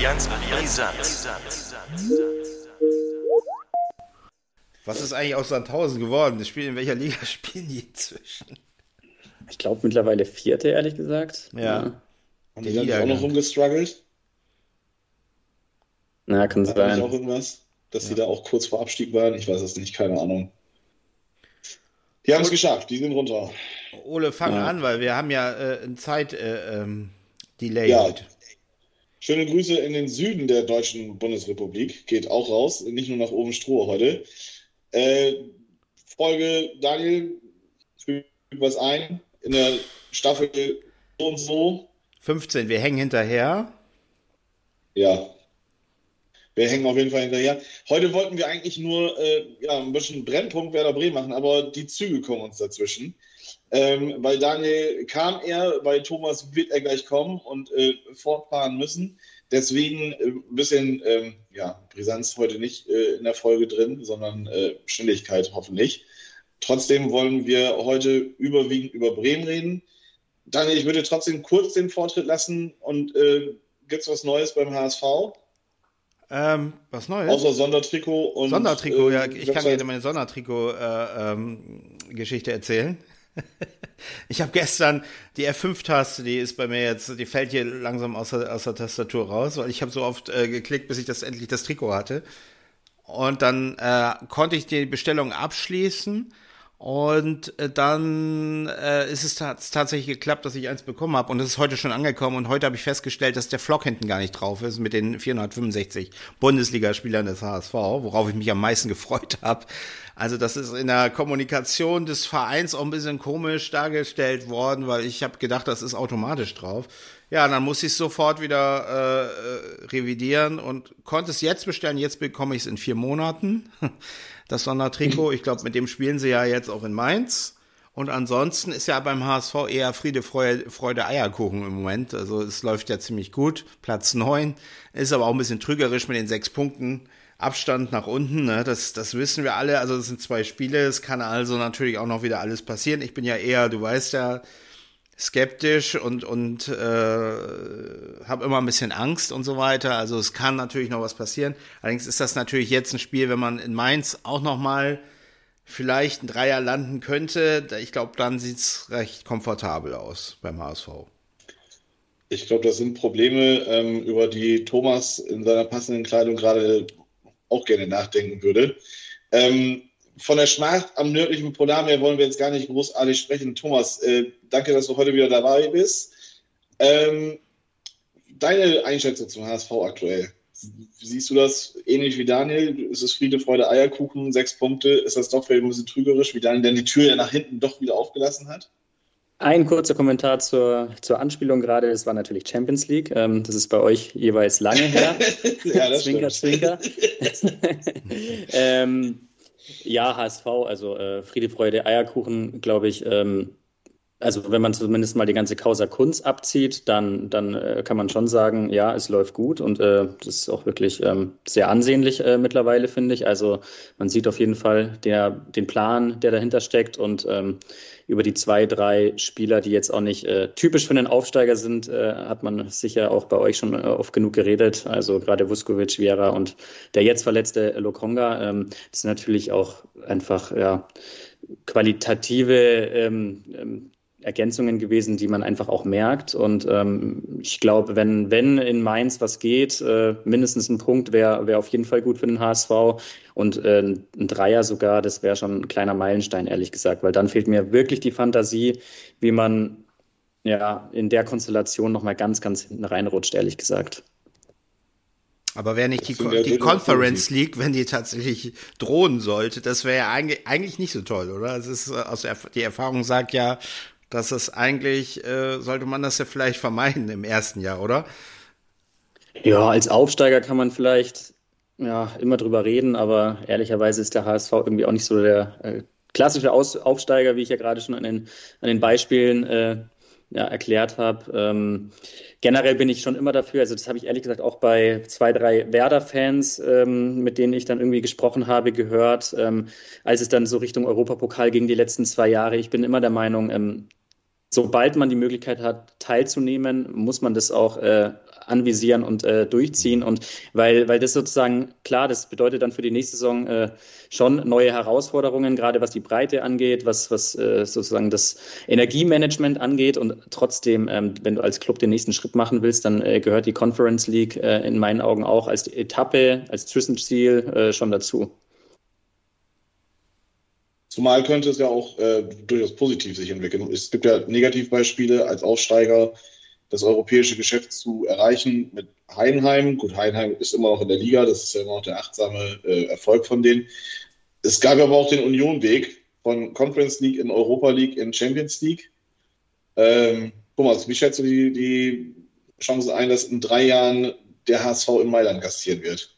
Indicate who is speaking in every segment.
Speaker 1: Brisant.
Speaker 2: Was ist eigentlich aus Sandhausen geworden? In welcher Liga spielen die inzwischen?
Speaker 3: Ich glaube mittlerweile vierte, ehrlich gesagt.
Speaker 2: Ja,
Speaker 4: Haben
Speaker 2: der
Speaker 4: die da nicht auch noch
Speaker 2: Niedergang.
Speaker 4: rumgestruggelt?
Speaker 3: Na, kann
Speaker 4: War da nicht auch
Speaker 3: sein.
Speaker 4: irgendwas? Dass die
Speaker 2: Ja.
Speaker 4: da auch kurz vor Abstieg waren? Ich weiß es nicht, keine Ahnung. Die haben es geschafft, die sind runter.
Speaker 2: Ole, fang
Speaker 3: Ja.
Speaker 2: an, weil wir haben ja ein Delay
Speaker 4: Ja,
Speaker 2: heute.
Speaker 4: schöne Grüße in den Süden der Deutschen Bundesrepublik. Geht auch raus, nicht nur nach oben Stroh heute. Äh, Folge, Daniel, füg was ein. In der Staffel so und so.
Speaker 2: 15, wir hängen hinterher.
Speaker 4: Ja, wir hängen auf jeden Fall hinterher. Heute wollten wir eigentlich nur ja, ein bisschen Brennpunkt Werder Bremen machen, aber die Züge kommen uns dazwischen. Bei Daniel kam er, bei Thomas wird er gleich kommen und fortfahren müssen. Deswegen ein bisschen ja, Brisanz heute nicht in der Folge drin, sondern Schnelligkeit hoffentlich. Trotzdem wollen wir heute überwiegend über Bremen reden. Daniel, ich würde trotzdem kurz den Vortritt lassen und gibt es was Neues beim HSV?
Speaker 2: Was Neues?
Speaker 4: Außer Sondertrikot und
Speaker 2: Sondertrikot, ja, ich kann dir
Speaker 4: Website.
Speaker 2: meine Sondertrikot-Geschichte erzählen. Ich habe gestern die F5-Taste, die ist bei mir jetzt, die fällt hier langsam aus der Tastatur raus, weil ich habe so oft geklickt, bis ich endlich das Trikot hatte. Und dann konnte ich die Bestellung abschließen und dann ist es tatsächlich geklappt, dass ich eins bekommen habe und es ist heute schon angekommen und heute habe ich festgestellt, dass der Flock hinten gar nicht drauf ist mit den 465 Bundesligaspielern des HSV, worauf ich mich am meisten gefreut habe. Also das ist in der Kommunikation des Vereins auch ein bisschen komisch dargestellt worden, weil ich habe gedacht, das ist automatisch drauf. Ja, dann muss ich es sofort wieder revidieren und konnte es jetzt bestellen. Jetzt bekomme ich es in 4 Monaten. Das Sondertrikot, ich glaube, mit dem spielen sie ja jetzt auch in Mainz. Und ansonsten ist ja beim HSV eher Friede, Freude, Eierkuchen im Moment. Also es läuft ja ziemlich gut. Platz 9. Ist aber auch ein bisschen trügerisch mit den 6 Punkten. Abstand nach unten, ne? Das wissen wir alle. Also es sind 2 Spiele. Es kann also natürlich auch noch wieder alles passieren. Ich bin ja eher, du weißt ja, skeptisch und habe immer ein bisschen Angst und so weiter. Also es kann natürlich noch was passieren. Allerdings ist das natürlich jetzt ein Spiel, wenn man in Mainz auch noch mal vielleicht ein Dreier landen könnte. Ich glaube, dann sieht's recht komfortabel aus beim HSV.
Speaker 4: Ich glaube, das sind Probleme, über die Thomas in seiner passenden Kleidung gerade auch gerne nachdenken würde. Von der Schmach am nördlichen Polarmeer wollen wir jetzt gar nicht großartig sprechen. Thomas, danke, dass du heute wieder dabei bist. Deine Einschätzung zum HSV aktuell. Siehst du das ähnlich wie Daniel? Ist es Friede, Freude, Eierkuchen, 6 Punkte? Ist das doch vielleicht ein bisschen trügerisch, wie Daniel, der die Tür ja nach hinten doch wieder aufgelassen hat?
Speaker 3: Ein kurzer Kommentar zur Anspielung gerade. Es war natürlich Champions League. Das ist bei euch jeweils lange her.
Speaker 4: Ja, das
Speaker 3: Zwinker,
Speaker 4: stimmt.
Speaker 3: Zwinker. Ja, HSV, also Friede, Freude, Eierkuchen, glaube ich. Also wenn man zumindest mal die ganze Causa Kunz abzieht, dann kann man schon sagen, ja, es läuft gut und das ist auch wirklich sehr ansehnlich mittlerweile, finde ich. Also man sieht auf jeden Fall den Plan, der dahinter steckt und über die 2, 3 Spieler, die jetzt auch nicht typisch für einen Aufsteiger sind, hat man sicher auch bei euch schon oft genug geredet. Also gerade Vuskovic, Vieira und der jetzt verletzte Lokonga, das sind natürlich auch einfach ja, qualitative Ergänzungen gewesen, die man einfach auch merkt. Und ich glaube, wenn in Mainz was geht, mindestens ein Punkt wäre auf jeden Fall gut für den HSV. Und ein Dreier sogar, das wäre schon ein kleiner Meilenstein, ehrlich gesagt. Weil dann fehlt mir wirklich die Fantasie, wie man ja in der Konstellation nochmal ganz, ganz hinten reinrutscht, ehrlich gesagt.
Speaker 2: Aber wäre nicht
Speaker 4: Das finde ich
Speaker 2: die
Speaker 4: durchaus
Speaker 2: Conference
Speaker 4: positiv.
Speaker 2: League, wenn die tatsächlich drohen sollte, das wäre ja eigentlich nicht so toll, oder? Es ist, die Erfahrung sagt ja, dass es eigentlich, sollte man das ja vielleicht vermeiden im ersten Jahr, oder?
Speaker 3: Ja, als Aufsteiger kann man vielleicht ja immer drüber reden, aber ehrlicherweise ist der HSV irgendwie auch nicht so der klassische Aufsteiger, wie ich ja gerade schon an den Beispielen ja, erklärt habe. Generell bin ich schon immer dafür, also das habe ich ehrlich gesagt auch bei 2, 3 Werder-Fans, mit denen ich dann irgendwie gesprochen habe, gehört, als es dann so Richtung Europapokal ging die letzten 2 Jahre. Ich bin immer der Meinung, sobald man die Möglichkeit hat, teilzunehmen, muss man das auch anvisieren und durchziehen. Und weil das sozusagen, klar, das bedeutet dann für die nächste Saison schon neue Herausforderungen, gerade was die Breite angeht, was sozusagen das Energiemanagement angeht. Und trotzdem, wenn du als Club den nächsten Schritt machen willst, dann gehört die Conference League in meinen Augen auch als Etappe, als Zwischenziel schon dazu.
Speaker 4: Zumal könnte es ja auch durchaus positiv sich entwickeln. Es gibt ja Negativbeispiele als Aufsteiger, das europäische Geschäft zu erreichen mit Heidenheim. Gut, Heidenheim ist immer noch in der Liga, das ist ja immer noch der achtsame Erfolg von denen. Es gab aber auch den Union-Weg von Conference League in Europa League in Champions League. Thomas, wie schätzt du die Chance ein, dass in 3 Jahren der HSV in Mailand gastieren wird?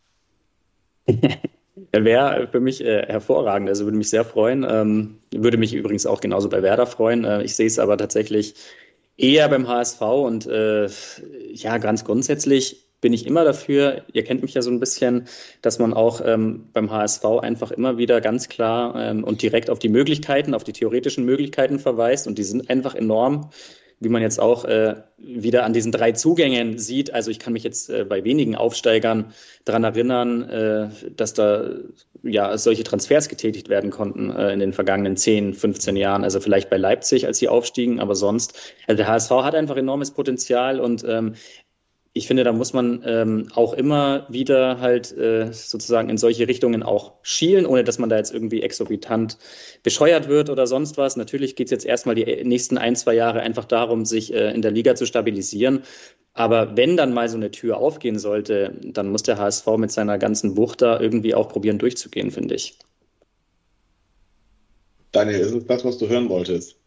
Speaker 3: Wäre für mich hervorragend, also würde mich sehr freuen. Würde mich übrigens auch genauso bei Werder freuen. Ich sehe es aber tatsächlich eher beim HSV und ja, ganz grundsätzlich bin ich immer dafür, ihr kennt mich ja so ein bisschen, dass man auch beim HSV einfach immer wieder ganz klar und direkt auf die Möglichkeiten, auf die theoretischen Möglichkeiten verweist und die sind einfach enorm, wie man jetzt auch wieder an diesen 3 Zugängen sieht. Also ich kann mich jetzt bei wenigen Aufsteigern daran erinnern, dass da ja solche Transfers getätigt werden konnten in den vergangenen 10, 15 Jahren. Also vielleicht bei Leipzig, als sie aufstiegen, aber sonst. Also der HSV hat einfach enormes Potenzial und ich finde, da muss man auch immer wieder halt sozusagen in solche Richtungen auch schielen, ohne dass man da jetzt irgendwie exorbitant bescheuert wird oder sonst was. Natürlich geht es jetzt erstmal die nächsten 1, 2 Jahre einfach darum, sich in der Liga zu stabilisieren. Aber wenn dann mal so eine Tür aufgehen sollte, dann muss der HSV mit seiner ganzen Wucht da irgendwie auch probieren durchzugehen, finde ich.
Speaker 4: Daniel, ist es das, was du hören wolltest?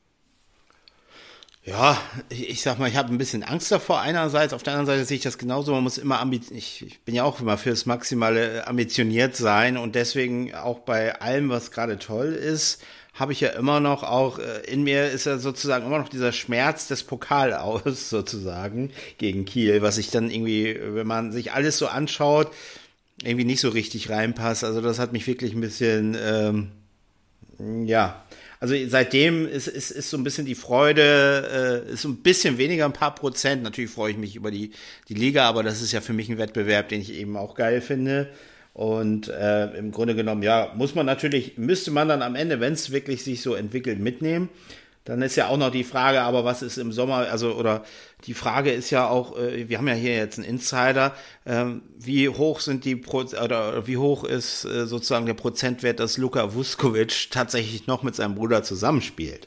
Speaker 2: Ja, ich sag mal, ich habe ein bisschen Angst davor einerseits, auf der anderen Seite sehe ich das genauso, man muss immer ich bin ja auch immer fürs Maximale ambitioniert sein und deswegen auch bei allem, was gerade toll ist, habe ich ja immer noch auch, in mir ist ja sozusagen immer noch dieser Schmerz des Pokal aus, sozusagen, gegen Kiel, was ich dann irgendwie, wenn man sich alles so anschaut, irgendwie nicht so richtig reinpasst, also das hat mich wirklich ein bisschen, ja, also seitdem ist so ein bisschen die Freude, ist so ein bisschen weniger, ein paar Prozent. Natürlich freue ich mich über die Liga, aber das ist ja für mich ein Wettbewerb, den ich eben auch geil finde. Und im Grunde genommen, ja, müsste man dann am Ende, wenn es wirklich sich so entwickelt, mitnehmen. Dann ist ja auch noch die Frage, aber was ist im Sommer, also oder die Frage ist ja auch, wir haben ja hier jetzt einen Insider, wie hoch wie hoch ist sozusagen der Prozentwert, dass Luka Vuskovic tatsächlich noch mit seinem Bruder zusammenspielt?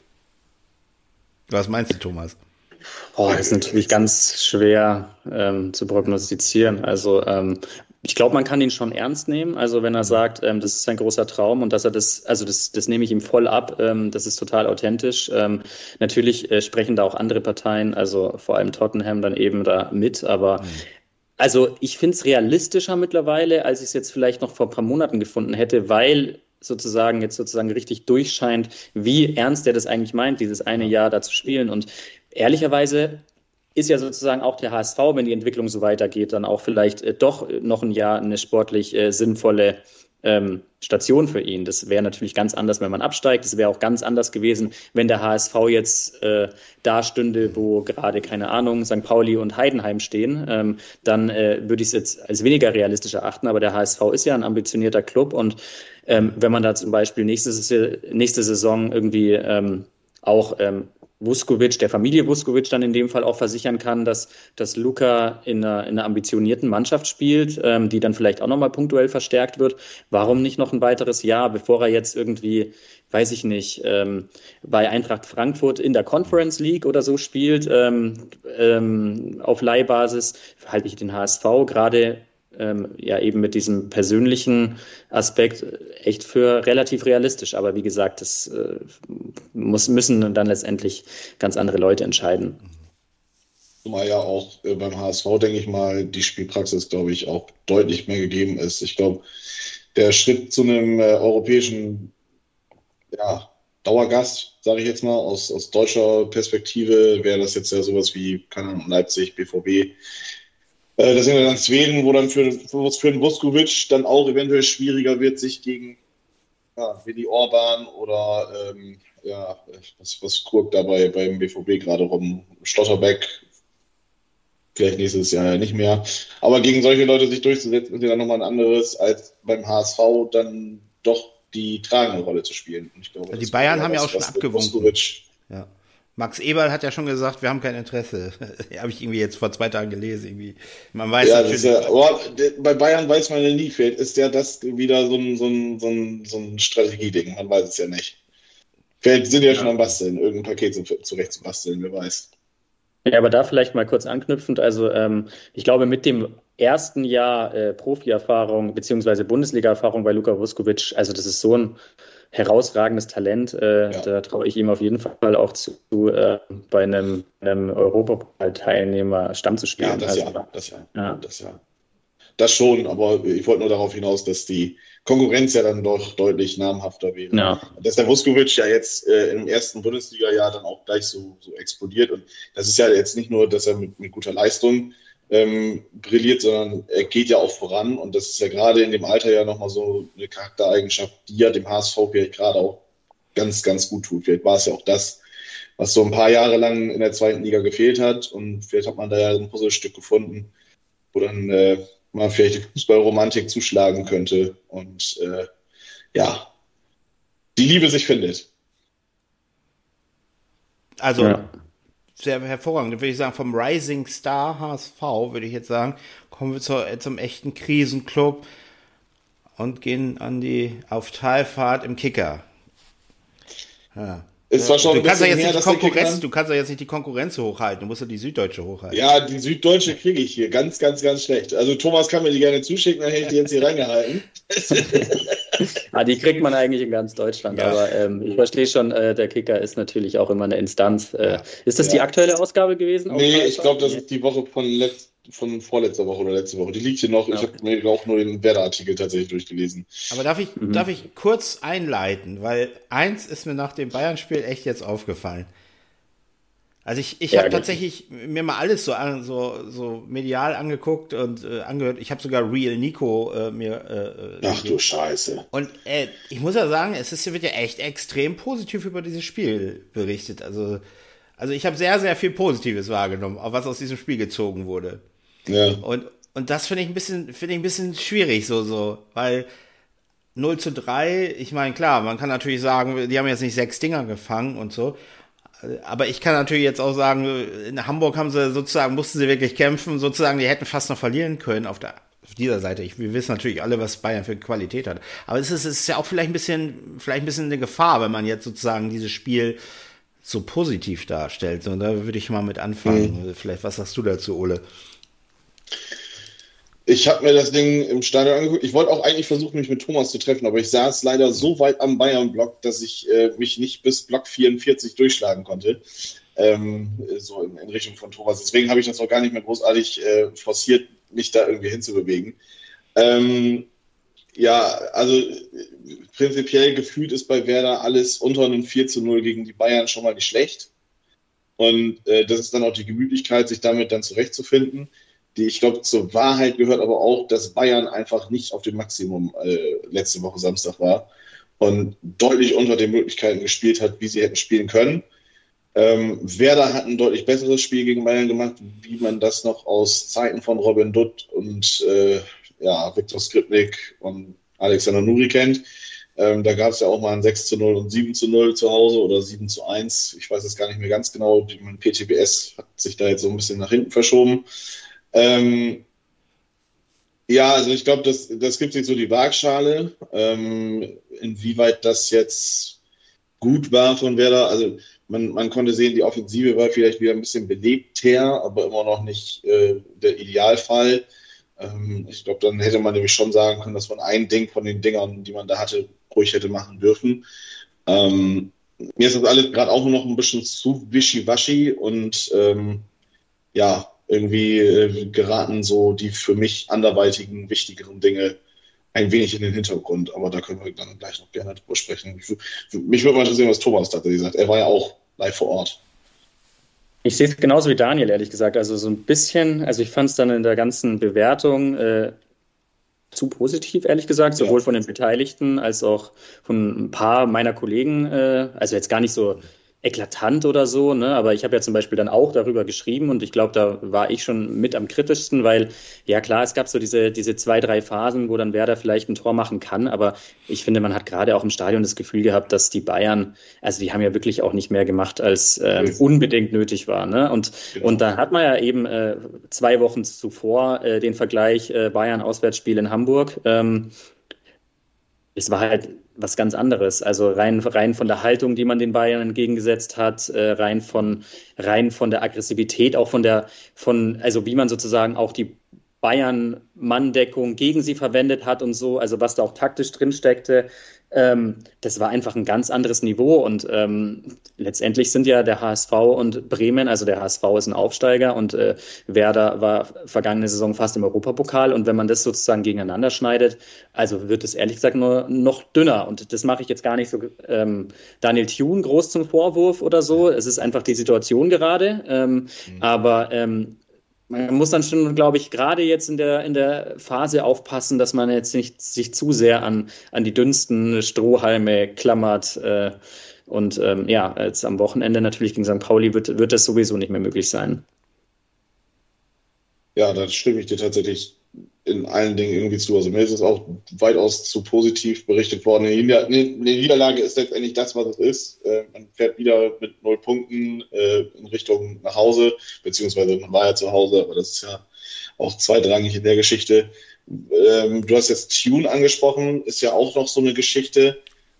Speaker 2: Was meinst du, Thomas?
Speaker 3: Oh, das ist natürlich ganz schwer zu prognostizieren. Also ich glaube, man kann ihn schon ernst nehmen. Also wenn er sagt, das ist sein großer Traum und dass er das nehme ich ihm voll ab. Das ist total authentisch. Natürlich sprechen da auch andere Parteien, also vor allem Tottenham dann eben da mit. Aber also ich finde es realistischer mittlerweile, als ich es jetzt vielleicht noch vor ein paar Monaten gefunden hätte, weil jetzt sozusagen richtig durchscheint, wie ernst er das eigentlich meint, dieses eine Jahr da zu spielen. Und ehrlicherweise ist ja sozusagen auch der HSV, wenn die Entwicklung so weitergeht, dann auch vielleicht doch noch ein Jahr eine sportlich sinnvolle Station für ihn. Das wäre natürlich ganz anders, wenn man absteigt. Das wäre auch ganz anders gewesen, wenn der HSV jetzt da stünde, wo gerade, keine Ahnung, St. Pauli und Heidenheim stehen. Dann würde ich es jetzt als weniger realistisch erachten. Aber der HSV ist ja ein ambitionierter Club und wenn man da zum Beispiel nächste Saison irgendwie auch Vuskovic, der Familie Vuskovic dann in dem Fall auch versichern kann, dass Luka in einer ambitionierten Mannschaft spielt, die dann vielleicht auch nochmal punktuell verstärkt wird. Warum nicht noch ein weiteres Jahr, bevor er jetzt irgendwie, weiß ich nicht, bei Eintracht Frankfurt in der Conference League oder so spielt, auf Leihbasis, halte ich den HSV gerade ja eben mit diesem persönlichen Aspekt echt für relativ realistisch. Aber wie gesagt, das müssen dann letztendlich ganz andere Leute entscheiden.
Speaker 4: Zumal ja auch beim HSV, denke ich mal, die Spielpraxis, glaube ich, auch deutlich mehr gegeben ist. Ich glaube, der Schritt zu einem europäischen Dauergast, sage ich jetzt mal, aus deutscher Perspektive, wäre das jetzt ja sowas wie, keine Ahnung, Leipzig, BVB. Das sind wir dann Schweden, wo dann für einen Vuskovic dann auch eventuell schwieriger wird, sich gegen Willi Orban oder was guckt dabei beim BVB gerade rum? Schlotterbeck, vielleicht nächstes Jahr nicht mehr. Aber gegen solche Leute sich durchzusetzen, ist ja dann nochmal ein anderes, als beim HSV dann doch die tragende Rolle zu spielen. Und ich glaube,
Speaker 2: die Bayern haben ja auch schon abgewunken. Ja. Max Eberl hat ja schon gesagt, wir haben kein Interesse. Habe ich irgendwie jetzt vor 2 Tagen gelesen. Irgendwie. Man weiß natürlich.
Speaker 4: Bei Bayern weiß man ja nie, vielleicht ist ja das wieder so ein Strategieding. Man weiß es ja nicht. Vielleicht sind die ja schon am Basteln, irgendein Paket zurecht zu basteln, wer weiß.
Speaker 3: Ja, aber da vielleicht mal kurz anknüpfend. Also ich glaube, mit dem ersten Jahr Profi-Erfahrung beziehungsweise Bundesliga-Erfahrung bei Luka Vuskovic, also das ist so ein herausragendes Talent. Da traue ich ihm auf jeden Fall auch zu, bei einem Europapokal-Teilnehmer Stamm zu spielen.
Speaker 4: Ja, das ja. Das schon, aber ich wollte nur darauf hinaus, dass die Konkurrenz ja dann doch deutlich namhafter wäre.
Speaker 3: Ja.
Speaker 4: Dass der Vuskovic ja jetzt im ersten Bundesliga-Jahr dann auch gleich so explodiert. Und das ist ja jetzt nicht nur, dass er mit guter Leistung brilliert, sondern er geht ja auch voran. Und das ist ja gerade in dem Alter ja nochmal so eine Charaktereigenschaft, die ja dem HSV vielleicht gerade auch ganz, ganz gut tut. Vielleicht war es ja auch das, was so ein paar Jahre lang in der zweiten Liga gefehlt hat. Und vielleicht hat man da ja ein Puzzlestück gefunden, wo dann man vielleicht die Fußballromantik zuschlagen könnte und die Liebe sich findet.
Speaker 2: Also sehr hervorragend, würde ich sagen, vom Rising Star HSV, würde ich jetzt sagen, kommen wir zum echten Krisenclub und gehen auf Talfahrt im Kicker. Ja.
Speaker 4: Ist zwar schon
Speaker 2: du kannst ja jetzt nicht die Konkurrenz hochhalten, du musst ja die Süddeutsche hochhalten.
Speaker 4: Ja, die Süddeutsche kriege ich hier ganz, ganz, ganz schlecht. Also Thomas kann mir die gerne zuschicken, dann hätte ich die jetzt hier reingehalten.
Speaker 3: Die kriegt man eigentlich in ganz Deutschland, aber ich verstehe schon, der Kicker ist natürlich auch immer eine Instanz. Ist das die aktuelle Ausgabe gewesen?
Speaker 4: Nee, ich glaube, das ist die Woche von vorletzter Woche oder letzte Woche. Die liegt hier noch. Ja. Ich habe mir auch nur den Werder-Artikel tatsächlich durchgelesen.
Speaker 2: Aber darf ich kurz einleiten, weil eins ist mir nach dem Bayern-Spiel echt jetzt aufgefallen. Also ich habe tatsächlich mir mal alles so medial angeguckt und angehört. Ich habe sogar Real Nico
Speaker 4: Ach du Scheiße.
Speaker 2: Und ich muss ja sagen, wird ja echt extrem positiv über dieses Spiel berichtet. Also ich habe sehr, sehr viel Positives wahrgenommen, auch was aus diesem Spiel gezogen wurde.
Speaker 4: Ja.
Speaker 2: Und das finde ich ein bisschen schwierig, weil 0:3, ich meine, klar, man kann natürlich sagen, die haben jetzt nicht 6 Dinger gefangen und so. Aber ich kann natürlich jetzt auch sagen, in Hamburg mussten sie wirklich kämpfen, sozusagen, die hätten fast noch verlieren können auf dieser Seite. Wir wissen natürlich alle, was Bayern für Qualität hat. Aber es ist ja auch vielleicht ein bisschen eine Gefahr, wenn man jetzt sozusagen dieses Spiel so positiv darstellt. Und da würde ich mal mit anfangen. Vielleicht, was sagst du dazu, Ole?
Speaker 4: Ich habe mir das Ding im Stadion angeguckt. Ich wollte auch eigentlich versuchen, mich mit Thomas zu treffen, aber ich saß leider so weit am Bayern-Block, dass ich mich nicht bis Block 44 durchschlagen konnte. So in Richtung von Thomas. Deswegen habe ich das auch gar nicht mehr großartig forciert, mich da irgendwie hinzubewegen. Also prinzipiell gefühlt ist bei Werder alles unter einem 4:0 gegen die Bayern schon mal nicht schlecht. Und das ist dann auch die Gemütlichkeit, sich damit dann zurechtzufinden. Ich glaube, zur Wahrheit gehört aber auch, dass Bayern einfach nicht auf dem Maximum letzte Woche Samstag war und deutlich unter den Möglichkeiten gespielt hat, wie sie hätten spielen können. Werder hat ein deutlich besseres Spiel gegen Bayern gemacht, wie man das noch aus Zeiten von Robin Dutt und Viktor Skripnik und Alexander Nuri kennt. Da gab es ja auch mal ein 6:0 und 7:0 zu Hause oder 7:1. Ich weiß es gar nicht mehr ganz genau. PTBS hat sich da jetzt so ein bisschen nach hinten verschoben. Also ich glaube, das gibt sich so die Waagschale. Inwieweit das jetzt gut war von Werder. Also man konnte sehen, die Offensive war vielleicht wieder ein bisschen belebter, aber immer noch nicht der Idealfall. Ich glaube, dann hätte man nämlich schon sagen können, dass man ein Ding von den Dingern, die man da hatte, ruhig hätte machen dürfen. Mir ist das alles gerade auch noch ein bisschen zu wischiwaschi und irgendwie geraten so die für mich anderweitigen, wichtigeren Dinge ein wenig in den Hintergrund. Aber da können wir dann gleich noch gerne drüber sprechen. Mich würde mal interessieren, was Thomas tatsächlich sagt. Er war ja auch live vor Ort.
Speaker 3: Ich sehe es genauso wie Daniel, ehrlich gesagt. Also so ein bisschen, ich fand es dann in der ganzen Bewertung zu positiv, ehrlich gesagt, sowohl von den Beteiligten als auch von ein paar meiner Kollegen. Also jetzt gar nicht so eklatant oder so, ne? Aber ich habe ja zum Beispiel dann auch darüber geschrieben und ich glaube, da war ich schon mit am kritischsten, weil, ja klar, es gab so diese 2, 3 Phasen, wo dann Werder vielleicht ein Tor machen kann, aber ich finde, man hat gerade auch im Stadion das Gefühl gehabt, dass die Bayern, also die haben ja wirklich auch nicht mehr gemacht, als unbedingt nötig war, ne? Und da hat man ja eben 2 Wochen zuvor den Vergleich Bayern-Auswärtsspiel in Hamburg. Es war halt was ganz anderes. Also rein von der Haltung, die man den Bayern entgegengesetzt hat, rein von der Aggressivität, auch also wie man sozusagen auch die Bayern-Manndeckung gegen sie verwendet hat und so, also was da auch taktisch drin steckte, das war einfach ein ganz anderes Niveau und letztendlich sind ja der HSV und Bremen, also der HSV ist ein Aufsteiger und Werder war vergangene Saison fast im Europapokal und wenn man das sozusagen gegeneinander schneidet, also wird es ehrlich gesagt nur noch dünner und das mache ich jetzt gar nicht so Daniel Thune groß zum Vorwurf oder so, es ist einfach die Situation gerade, aber man muss dann schon, glaube ich, gerade jetzt in der Phase aufpassen, dass man jetzt nicht sich zu sehr an die dünnsten Strohhalme klammert. Jetzt am Wochenende natürlich gegen St. Pauli wird das sowieso nicht mehr möglich sein.
Speaker 4: Ja, da stimme ich dir tatsächlich in allen Dingen irgendwie zu. Also mir ist es auch weitaus zu positiv berichtet worden. Eine Niederlage ist letztendlich das, was es ist. Man fährt wieder mit 0 Punkten in Richtung nach Hause, beziehungsweise man war ja zu Hause, aber das ist ja auch zweitrangig in der Geschichte. Du hast jetzt Thune angesprochen, ist ja auch noch so eine Geschichte.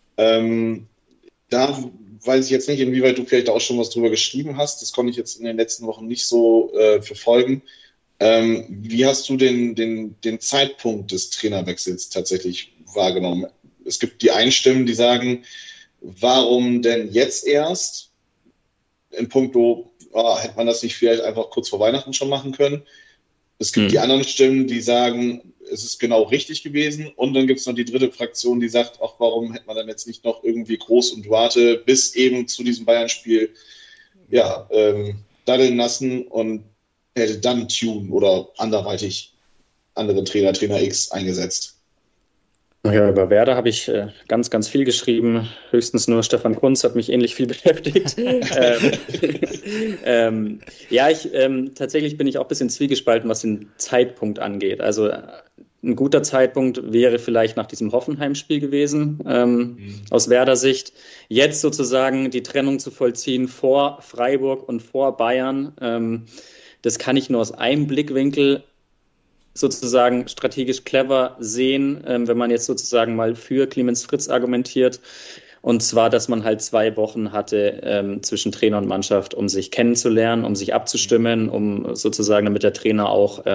Speaker 4: Da weiß ich jetzt nicht, inwieweit du vielleicht auch schon was drüber geschrieben hast. Das konnte ich jetzt in den letzten Wochen nicht so verfolgen. Wie hast du den Zeitpunkt des Trainerwechsels tatsächlich wahrgenommen? Es gibt die einen Stimmen, die sagen, warum denn jetzt erst? In puncto, hätte man das nicht vielleicht einfach kurz vor Weihnachten schon machen können? Es gibt die anderen Stimmen, die sagen, es ist genau richtig gewesen. Und dann gibt es noch die dritte Fraktion, die sagt, ach, warum hätte man dann jetzt nicht noch irgendwie Groß und Duarte bis eben zu diesem Bayern-Spiel daddeln lassen und hätte dann Thune oder anderweitig anderen Trainer X eingesetzt.
Speaker 3: Ja, über Werder habe ich ganz, ganz viel geschrieben. Höchstens nur Stefan Kunz hat mich ähnlich viel beschäftigt. Tatsächlich bin ich auch ein bisschen zwiegespalten, was den Zeitpunkt angeht. Also ein guter Zeitpunkt wäre vielleicht nach diesem Hoffenheim-Spiel gewesen, aus Werder Sicht. Jetzt sozusagen die Trennung zu vollziehen vor Freiburg und vor Bayern, das kann ich nur aus einem Blickwinkel sozusagen strategisch clever sehen, wenn man jetzt sozusagen mal für Clemens Fritz argumentiert. Und zwar, dass man halt 2 Wochen hatte zwischen Trainer und Mannschaft, um sich kennenzulernen, um sich abzustimmen, um sozusagen, damit der Trainer auch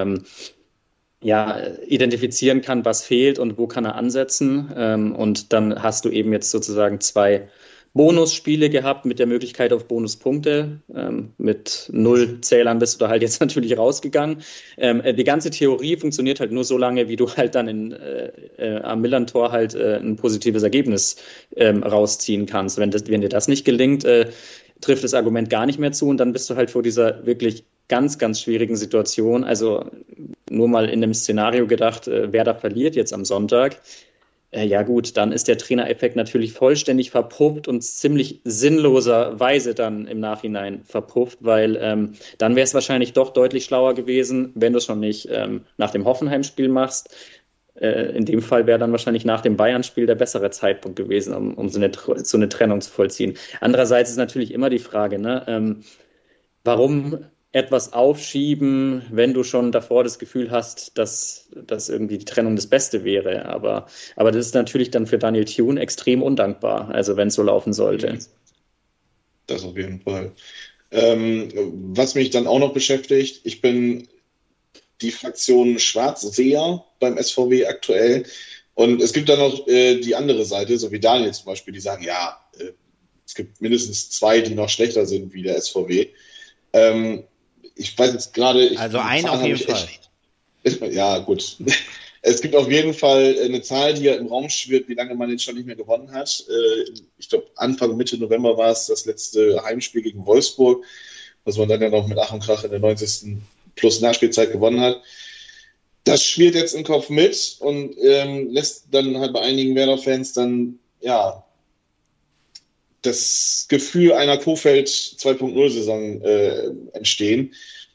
Speaker 3: identifizieren kann, was fehlt und wo kann er ansetzen. Und dann hast du eben jetzt sozusagen 2 Bonusspiele gehabt mit der Möglichkeit auf Bonuspunkte. Mit 0 Zählern bist du da halt jetzt natürlich rausgegangen. Die ganze Theorie funktioniert halt nur so lange, wie du halt dann am Millern-Tor halt ein positives Ergebnis rausziehen kannst. Wenn dir das nicht gelingt, trifft das Argument gar nicht mehr zu und dann bist du halt vor dieser wirklich ganz, ganz schwierigen Situation. Also nur mal in dem Szenario gedacht, Werder verliert jetzt am Sonntag. Ja gut, dann ist der Trainereffekt natürlich vollständig verpufft und ziemlich sinnloserweise dann im Nachhinein verpufft, weil dann wäre es wahrscheinlich doch deutlich schlauer gewesen, wenn du es schon nicht nach dem Hoffenheim-Spiel machst. In dem Fall wäre dann wahrscheinlich nach dem Bayern-Spiel der bessere Zeitpunkt gewesen, um so eine Trennung zu vollziehen. Andererseits ist natürlich immer die Frage, ne, warum etwas aufschieben, wenn du schon davor das Gefühl hast, dass irgendwie die Trennung das Beste wäre. Aber das ist natürlich dann für Daniel Thune extrem undankbar, also wenn es so laufen sollte.
Speaker 4: Das auf jeden Fall. Was mich dann auch noch beschäftigt, ich bin die Fraktion Schwarzseher beim SVW aktuell und es gibt dann noch die andere Seite, so wie Daniel zum Beispiel, die sagen, es gibt mindestens 2, die noch schlechter sind wie der SVW. Ich weiß jetzt gerade...
Speaker 2: Also einen auf jeden Fall.
Speaker 4: Ja, gut. Es gibt auf jeden Fall eine Zahl, die ja im Raum schwirrt, wie lange man jetzt schon nicht mehr gewonnen hat. Ich glaube, Anfang, Mitte November war es das letzte Heimspiel gegen Wolfsburg, was man dann ja noch mit Ach und Krach in der 90. plus Nachspielzeit gewonnen hat. Das spielt jetzt im Kopf mit und lässt dann halt bei einigen Werder-Fans dann, ja, das Gefühl einer Kohfeldt 2.0-Saison entstehen.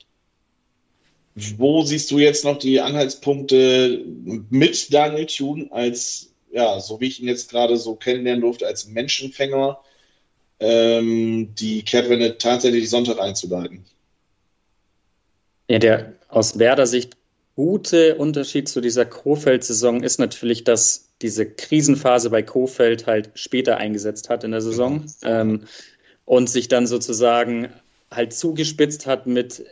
Speaker 4: Wo siehst du jetzt noch die Anhaltspunkte mit Daniel Thune als, ja, so wie ich ihn jetzt gerade so kennenlernen durfte, als Menschenfänger, die Kehrtwende tatsächlich Sonntag einzuleiten?
Speaker 3: Ja, der aus Werder-Sicht gute Unterschied zu dieser Kohfeldt-Saison ist natürlich, dass diese Krisenphase bei Kohfeldt halt später eingesetzt hat in der Saison und sich dann sozusagen halt zugespitzt hat mit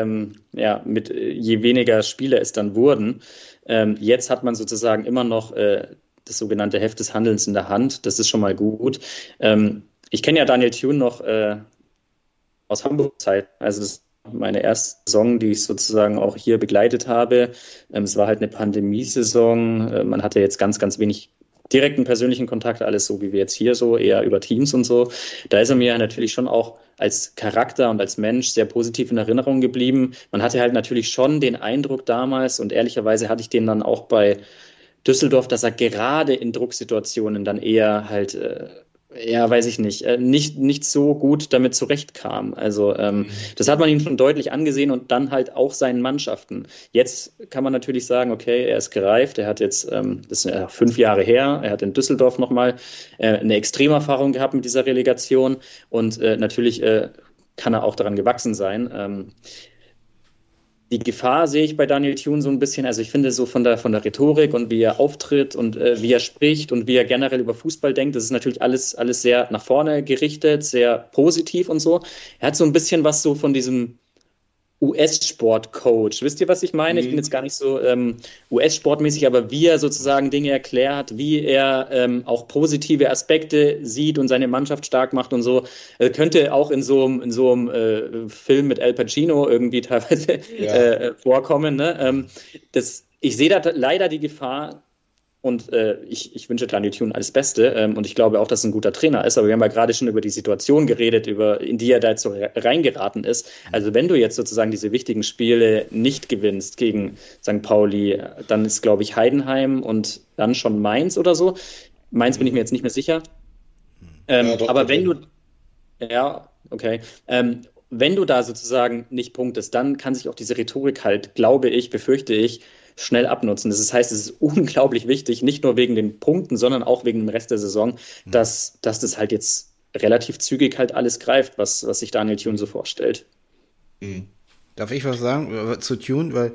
Speaker 3: je weniger Spieler es dann wurden. Jetzt hat man sozusagen immer noch das sogenannte Heft des Handelns in der Hand. Das ist schon mal gut. Ich kenne ja Daniel Thune noch aus Hamburg-Zeit. Also das ist meine erste Saison, die ich sozusagen auch hier begleitet habe. Es war halt eine Pandemiesaison. Man hatte jetzt ganz, ganz wenig direkten persönlichen Kontakt, alles so wie wir jetzt hier so, eher über Teams und so. Da ist er mir natürlich schon auch als Charakter und als Mensch sehr positiv in Erinnerung geblieben. Man hatte halt natürlich schon den Eindruck damals und ehrlicherweise hatte ich den dann auch bei Düsseldorf, dass er gerade in Drucksituationen dann eher halt weiß ich nicht so gut damit zurechtkam. Also das hat man ihm schon deutlich angesehen und dann halt auch seinen Mannschaften. Jetzt kann man natürlich sagen, okay, er ist gereift, er hat jetzt, das ist 5 Jahre her, er hat in Düsseldorf nochmal eine Extremerfahrung gehabt mit dieser Relegation und natürlich kann er auch daran gewachsen sein. Die Gefahr sehe ich bei Daniel Thune so ein bisschen, also ich finde so von der Rhetorik und wie er auftritt und wie er spricht und wie er generell über Fußball denkt, das ist natürlich alles sehr nach vorne gerichtet, sehr positiv und so. Er hat so ein bisschen was so von diesem US-Sport-Coach. Wisst ihr, was ich meine? Ich bin jetzt gar nicht so US-Sportmäßig, aber wie er sozusagen Dinge erklärt, wie er auch positive Aspekte sieht und seine Mannschaft stark macht und so. Könnte auch in so einem Film mit Al Pacino irgendwie teilweise vorkommen. Ne? Ich sehe da leider die Gefahr, und ich wünsche Daniel Thune alles Beste und ich glaube auch, dass er ein guter Trainer ist, aber wir haben ja gerade schon über die Situation geredet, in die er da jetzt so reingeraten ist. Also wenn du jetzt sozusagen diese wichtigen Spiele nicht gewinnst gegen St. Pauli, dann ist, glaube ich, Heidenheim und dann schon Mainz oder so. Mainz bin ich mir jetzt nicht mehr sicher. Aber wenn du... Ja, okay. Wenn du da sozusagen nicht punktest, dann kann sich auch diese Rhetorik halt, befürchte ich, schnell abnutzen. Das heißt, es ist unglaublich wichtig, nicht nur wegen den Punkten, sondern auch wegen dem Rest der Saison, dass das halt jetzt relativ zügig halt alles greift, was sich Daniel Thune so vorstellt.
Speaker 2: Darf ich was sagen zu Thune? Weil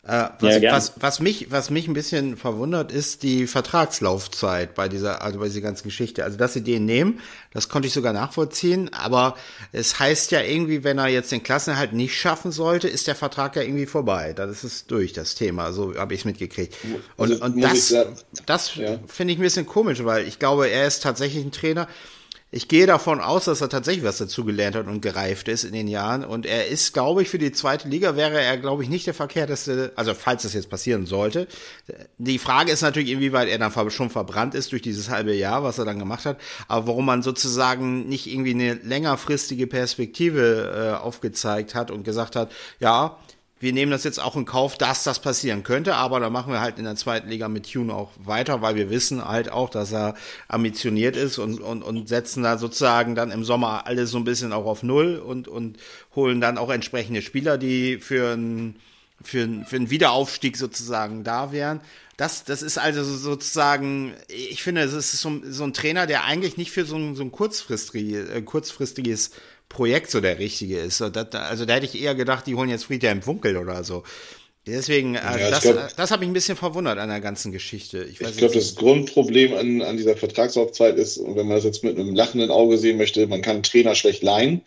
Speaker 2: was mich ein bisschen verwundert, ist die Vertragslaufzeit bei dieser ganzen Geschichte. Also, dass sie den nehmen, das konnte ich sogar nachvollziehen, aber es heißt ja irgendwie, wenn er jetzt den Klassenerhalt nicht schaffen sollte, ist der Vertrag ja irgendwie vorbei. Dann ist es durch, das Thema. So habe ich es mitgekriegt. Und das finde ich ein bisschen komisch, weil ich glaube, er ist tatsächlich ein Trainer. Ich gehe davon aus, dass er tatsächlich was dazugelernt hat und gereift ist in den Jahren. Und er ist, glaube ich, für die zweite Liga wäre er, glaube ich, nicht der verkehrteste, also falls das jetzt passieren sollte. Die Frage ist natürlich, inwieweit er dann schon verbrannt ist durch dieses halbe Jahr, was er dann gemacht hat. Aber warum man sozusagen nicht irgendwie eine längerfristige Perspektive aufgezeigt hat und gesagt hat, ja, wir nehmen das jetzt auch in Kauf, dass das passieren könnte, aber da machen wir halt in der zweiten Liga mit Thune auch weiter, weil wir wissen halt auch, dass er ambitioniert ist und setzen da sozusagen dann im Sommer alles so ein bisschen auch auf Null und holen dann auch entsprechende Spieler, die für einen Wiederaufstieg sozusagen da wären. Das ist also sozusagen, ich finde, es ist so ein Trainer, der eigentlich nicht für so ein kurzfristiges Projekt so der richtige ist. Also da hätte ich eher gedacht, die holen jetzt Friedhelm Funkel oder so. Deswegen, das hat mich ein bisschen verwundert an der ganzen Geschichte.
Speaker 4: Ich glaube, das Grundproblem an dieser Vertragslaufzeit ist, und wenn man das jetzt mit einem lachenden Auge sehen möchte, man kann einen Trainer schlecht leihen.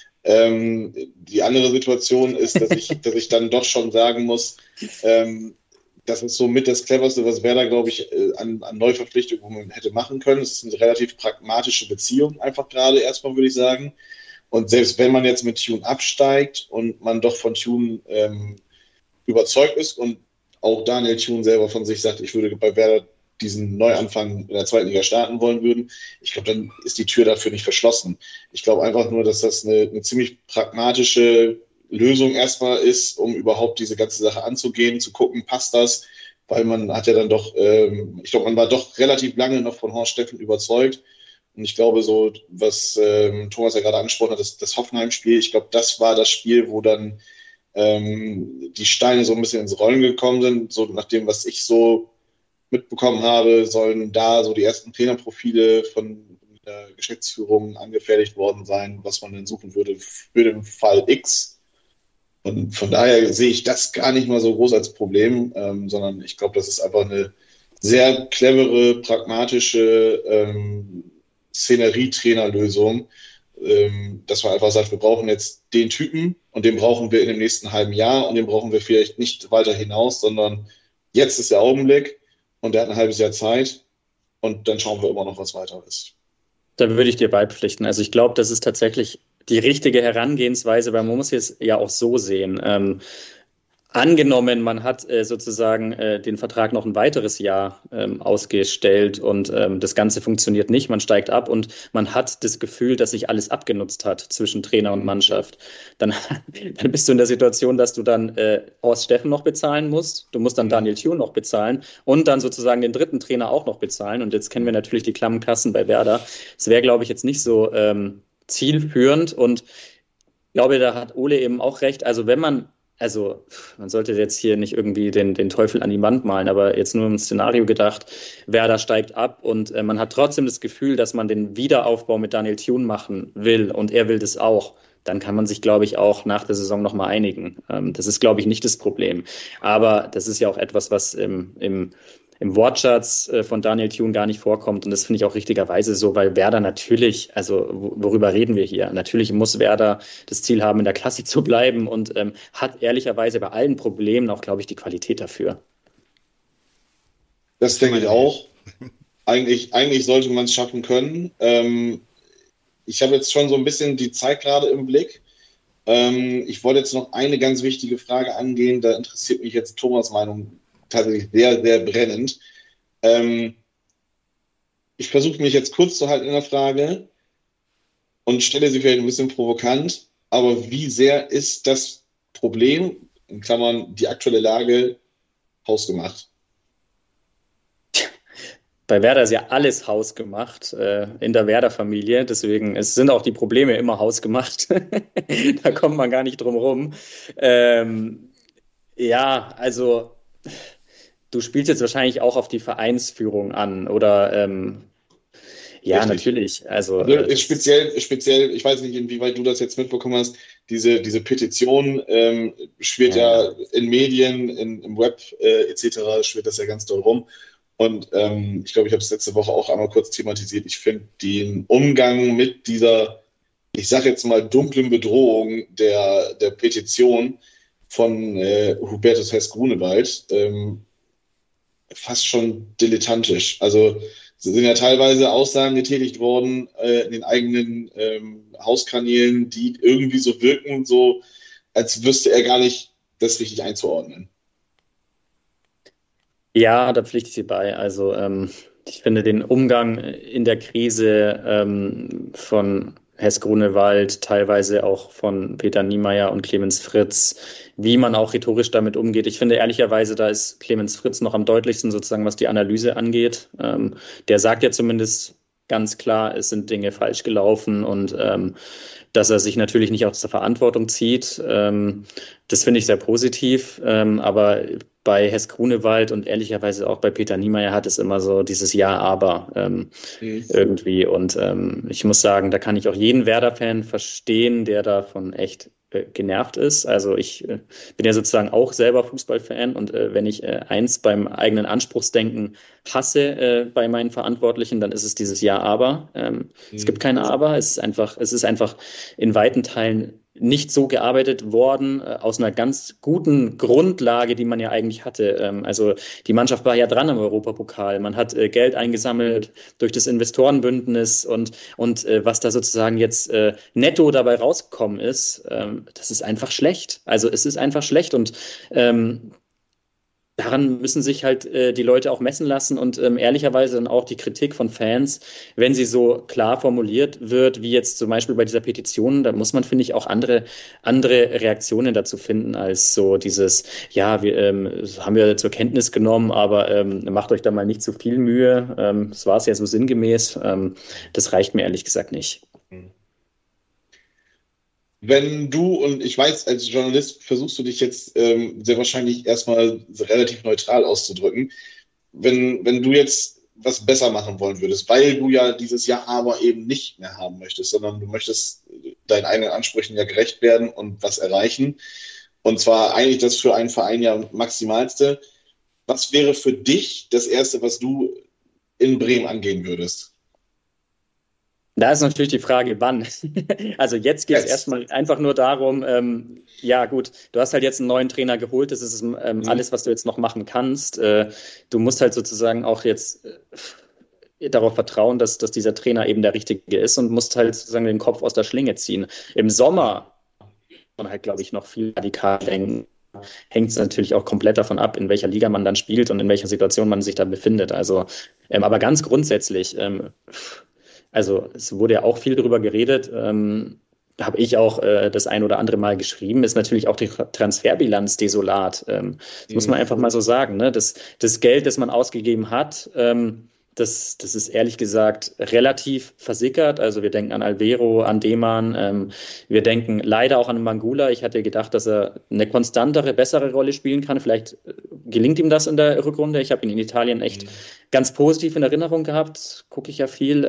Speaker 4: Die andere Situation ist, dass ich dann doch schon sagen muss, das ist so mit das Cleverste, was Werder, glaube ich, an Neuverpflichtungen hätte machen können. Es ist eine relativ pragmatische Beziehung, einfach gerade erstmal, würde ich sagen. Und selbst wenn man jetzt mit Thune absteigt und man doch von Thune überzeugt ist und auch Daniel Thune selber von sich sagt, ich würde bei Werder diesen Neuanfang in der zweiten Liga starten wollen würden, ich glaube, dann ist die Tür dafür nicht verschlossen. Ich glaube einfach nur, dass das eine ziemlich pragmatische Lösung erstmal ist, um überhaupt diese ganze Sache anzugehen, zu gucken, passt das? Weil man hat ja dann doch, ich glaube, man war doch relativ lange noch von Horst Steffen überzeugt. Und ich glaube, so, was Thomas ja gerade angesprochen hat, das Hoffenheim-Spiel, ich glaube, das war das Spiel, wo dann die Steine so ein bisschen ins Rollen gekommen sind. So nach dem, was ich so mitbekommen habe, sollen da so die ersten Trainerprofile von der Geschäftsführung angefertigt worden sein, was man dann suchen würde für den Fall X. Und von daher sehe ich das gar nicht mal so groß als Problem, sondern ich glaube, das ist einfach eine sehr clevere, pragmatische Szenerietrainerlösung, dass man einfach sagt, wir brauchen jetzt den Typen und den brauchen wir in dem nächsten halben Jahr und den brauchen wir vielleicht nicht weiter hinaus, sondern jetzt ist der Augenblick und der hat ein halbes Jahr Zeit und dann schauen wir immer noch, was weiter ist.
Speaker 3: Da würde ich dir beipflichten. Also ich glaube, das ist tatsächlich die richtige Herangehensweise, weil man muss jetzt ja auch so sehen. Angenommen, man hat sozusagen den Vertrag noch ein weiteres Jahr ausgestellt und das Ganze funktioniert nicht, man steigt ab und man hat das Gefühl, dass sich alles abgenutzt hat zwischen Trainer und Mannschaft. Dann bist du in der Situation, dass du dann Horst Steffen noch bezahlen musst, du musst dann Daniel Thune noch bezahlen und dann sozusagen den dritten Trainer auch noch bezahlen. Und jetzt kennen wir natürlich die klammen Kassen bei Werder. Das wäre, glaube ich, jetzt nicht so zielführend und ich glaube, da hat Ole eben auch recht. Also man sollte jetzt hier nicht irgendwie den Teufel an die Wand malen, aber jetzt nur im Szenario gedacht, Werder steigt ab und man hat trotzdem das Gefühl, dass man den Wiederaufbau mit Daniel Thune machen will und er will das auch. Dann kann man sich, glaube ich, auch nach der Saison nochmal einigen. Das ist, glaube ich, nicht das Problem. Aber das ist ja auch etwas, was im Wortschatz von Daniel Thune gar nicht vorkommt. Und das finde ich auch richtigerweise so, weil Werder natürlich, also worüber reden wir hier? Natürlich muss Werder das Ziel haben, in der Klasse zu bleiben und hat ehrlicherweise bei allen Problemen auch, glaube ich, die Qualität dafür.
Speaker 4: Das denke ich auch. Eigentlich sollte man es schaffen können. Ich habe jetzt schon so ein bisschen die Zeit gerade im Blick. Ich wollte jetzt noch eine ganz wichtige Frage angehen. Da interessiert mich jetzt Thomas' Meinung tatsächlich sehr, sehr brennend. Ich versuche mich jetzt kurz zu halten in der Frage und stelle sie vielleicht ein bisschen provokant, aber wie sehr ist das Problem, in Klammern die aktuelle Lage, hausgemacht?
Speaker 3: Bei Werder ist ja alles hausgemacht in der Werder-Familie, deswegen sind auch die Probleme immer hausgemacht. Da kommt man gar nicht drum rum. Ja, also du spielst jetzt wahrscheinlich auch auf die Vereinsführung an, oder? Ja,
Speaker 4: Richtig.
Speaker 3: Natürlich. Also
Speaker 4: speziell, ich weiß nicht, inwieweit du das jetzt mitbekommen hast, diese Petition schwirrt ja in Medien, im Web etc. schwirrt das ja ganz doll rum. Und ich glaube, ich habe es letzte Woche auch einmal kurz thematisiert. Ich finde den Umgang mit dieser, ich sage jetzt mal, dunklen Bedrohung der Petition von Hubertus Hess-Grunewald fast schon dilettantisch. Also es sind ja teilweise Aussagen getätigt worden in den eigenen Hauskanälen, die irgendwie so wirken, so als wüsste er gar nicht, das richtig einzuordnen.
Speaker 3: ja, da pflichte ich Sie bei. Also ich finde den Umgang in der Krise von Hess Grunewald, teilweise auch von Peter Niemeyer und Clemens Fritz, wie man auch rhetorisch damit umgeht. Ich finde ehrlicherweise, da ist Clemens Fritz noch am deutlichsten sozusagen, was die Analyse angeht. Der sagt ja zumindest ganz klar, es sind Dinge falsch gelaufen und dass er sich natürlich nicht aus der Verantwortung zieht. Das finde ich sehr positiv. Aber bei Hess Grunewald und ehrlicherweise auch bei Peter Niemeyer hat es immer so dieses Ja, aber irgendwie. Und ich muss sagen, da kann ich auch jeden Werder-Fan verstehen, der davon echt genervt ist. Also ich bin ja sozusagen auch selber Fußballfan und wenn ich eins beim eigenen Anspruchsdenken hasse bei meinen Verantwortlichen, dann ist es dieses Ja, aber. Es gibt kein Aber, es ist einfach in weiten Teilen nicht so gearbeitet worden, aus einer ganz guten Grundlage, die man ja eigentlich hatte. Also die Mannschaft war ja dran am Europapokal. Man hat Geld eingesammelt durch das Investorenbündnis und was da sozusagen jetzt netto dabei rausgekommen ist, das ist einfach schlecht. Also es ist einfach schlecht und daran müssen sich halt die Leute auch messen lassen und ehrlicherweise dann auch die Kritik von Fans, wenn sie so klar formuliert wird, wie jetzt zum Beispiel bei dieser Petition, da muss man, finde ich, auch andere Reaktionen dazu finden, als so dieses, ja, wir das haben wir zur Kenntnis genommen, aber macht euch da mal nicht zu viel Mühe. Das war es ja so sinngemäß. Das reicht mir ehrlich gesagt nicht.
Speaker 4: Wenn du, und ich weiß, als Journalist versuchst du dich jetzt sehr wahrscheinlich erstmal relativ neutral auszudrücken, wenn du jetzt was besser machen wollen würdest, weil du ja dieses Ja aber eben nicht mehr haben möchtest, sondern du möchtest deinen eigenen Ansprüchen ja gerecht werden und was erreichen. Und zwar eigentlich das für einen Verein ja maximalste. Was wäre für dich das Erste, was du in Bremen angehen würdest?
Speaker 3: Da ist natürlich die Frage, wann. Also jetzt geht es
Speaker 4: Jetzt.
Speaker 3: erstmal einfach nur darum, ja gut, du hast halt jetzt einen neuen Trainer geholt, das ist alles, was du jetzt noch machen kannst. Du musst halt sozusagen auch jetzt darauf vertrauen, dass dieser Trainer eben der Richtige ist und musst halt sozusagen den Kopf aus der Schlinge ziehen. Im Sommer kann man halt, glaube ich, noch viel radikal denken. Hängt es natürlich auch komplett davon ab, in welcher Liga man dann spielt und in welcher Situation man sich da befindet. Also, aber ganz grundsätzlich, also es wurde ja auch viel darüber geredet, habe ich auch das ein oder andere Mal geschrieben, ist natürlich auch die Transferbilanz desolat. Das muss man einfach mal so sagen. Ne? Das Geld, das man ausgegeben hat, das ist ehrlich gesagt relativ versickert. Also wir denken an Alvero, an Deman, wir denken leider auch an Mangula. Ich hatte gedacht, dass er eine konstantere, bessere Rolle spielen kann. Vielleicht gelingt ihm das in der Rückrunde. Ich habe ihn in Italien echt ganz positiv in Erinnerung gehabt. Gucke ich ja viel.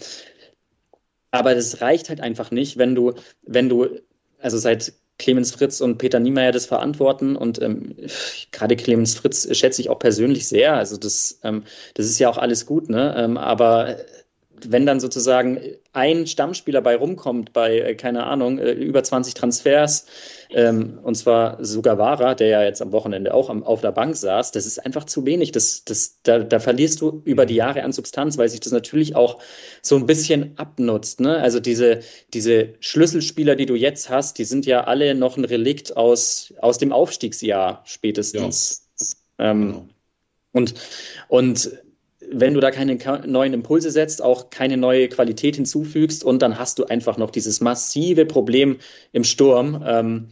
Speaker 3: Aber das reicht halt einfach nicht, wenn du, also seit Clemens Fritz und Peter Niemeyer das verantworten und gerade Clemens Fritz schätze ich auch persönlich sehr. Also das ist ja auch alles gut, ne? Aber wenn dann sozusagen ein Stammspieler bei rumkommt, bei, keine Ahnung, über 20 Transfers, und zwar Sugawara, der ja jetzt am Wochenende auch auf der Bank saß, das ist einfach zu wenig. Da verlierst du über die Jahre an Substanz, weil sich das natürlich auch so ein bisschen abnutzt. Ne? Also diese Schlüsselspieler, die du jetzt hast, die sind ja alle noch ein Relikt aus dem Aufstiegsjahr spätestens. Ja. Und wenn du da keine neuen Impulse setzt, auch keine neue Qualität hinzufügst und dann hast du einfach noch dieses massive Problem im Sturm.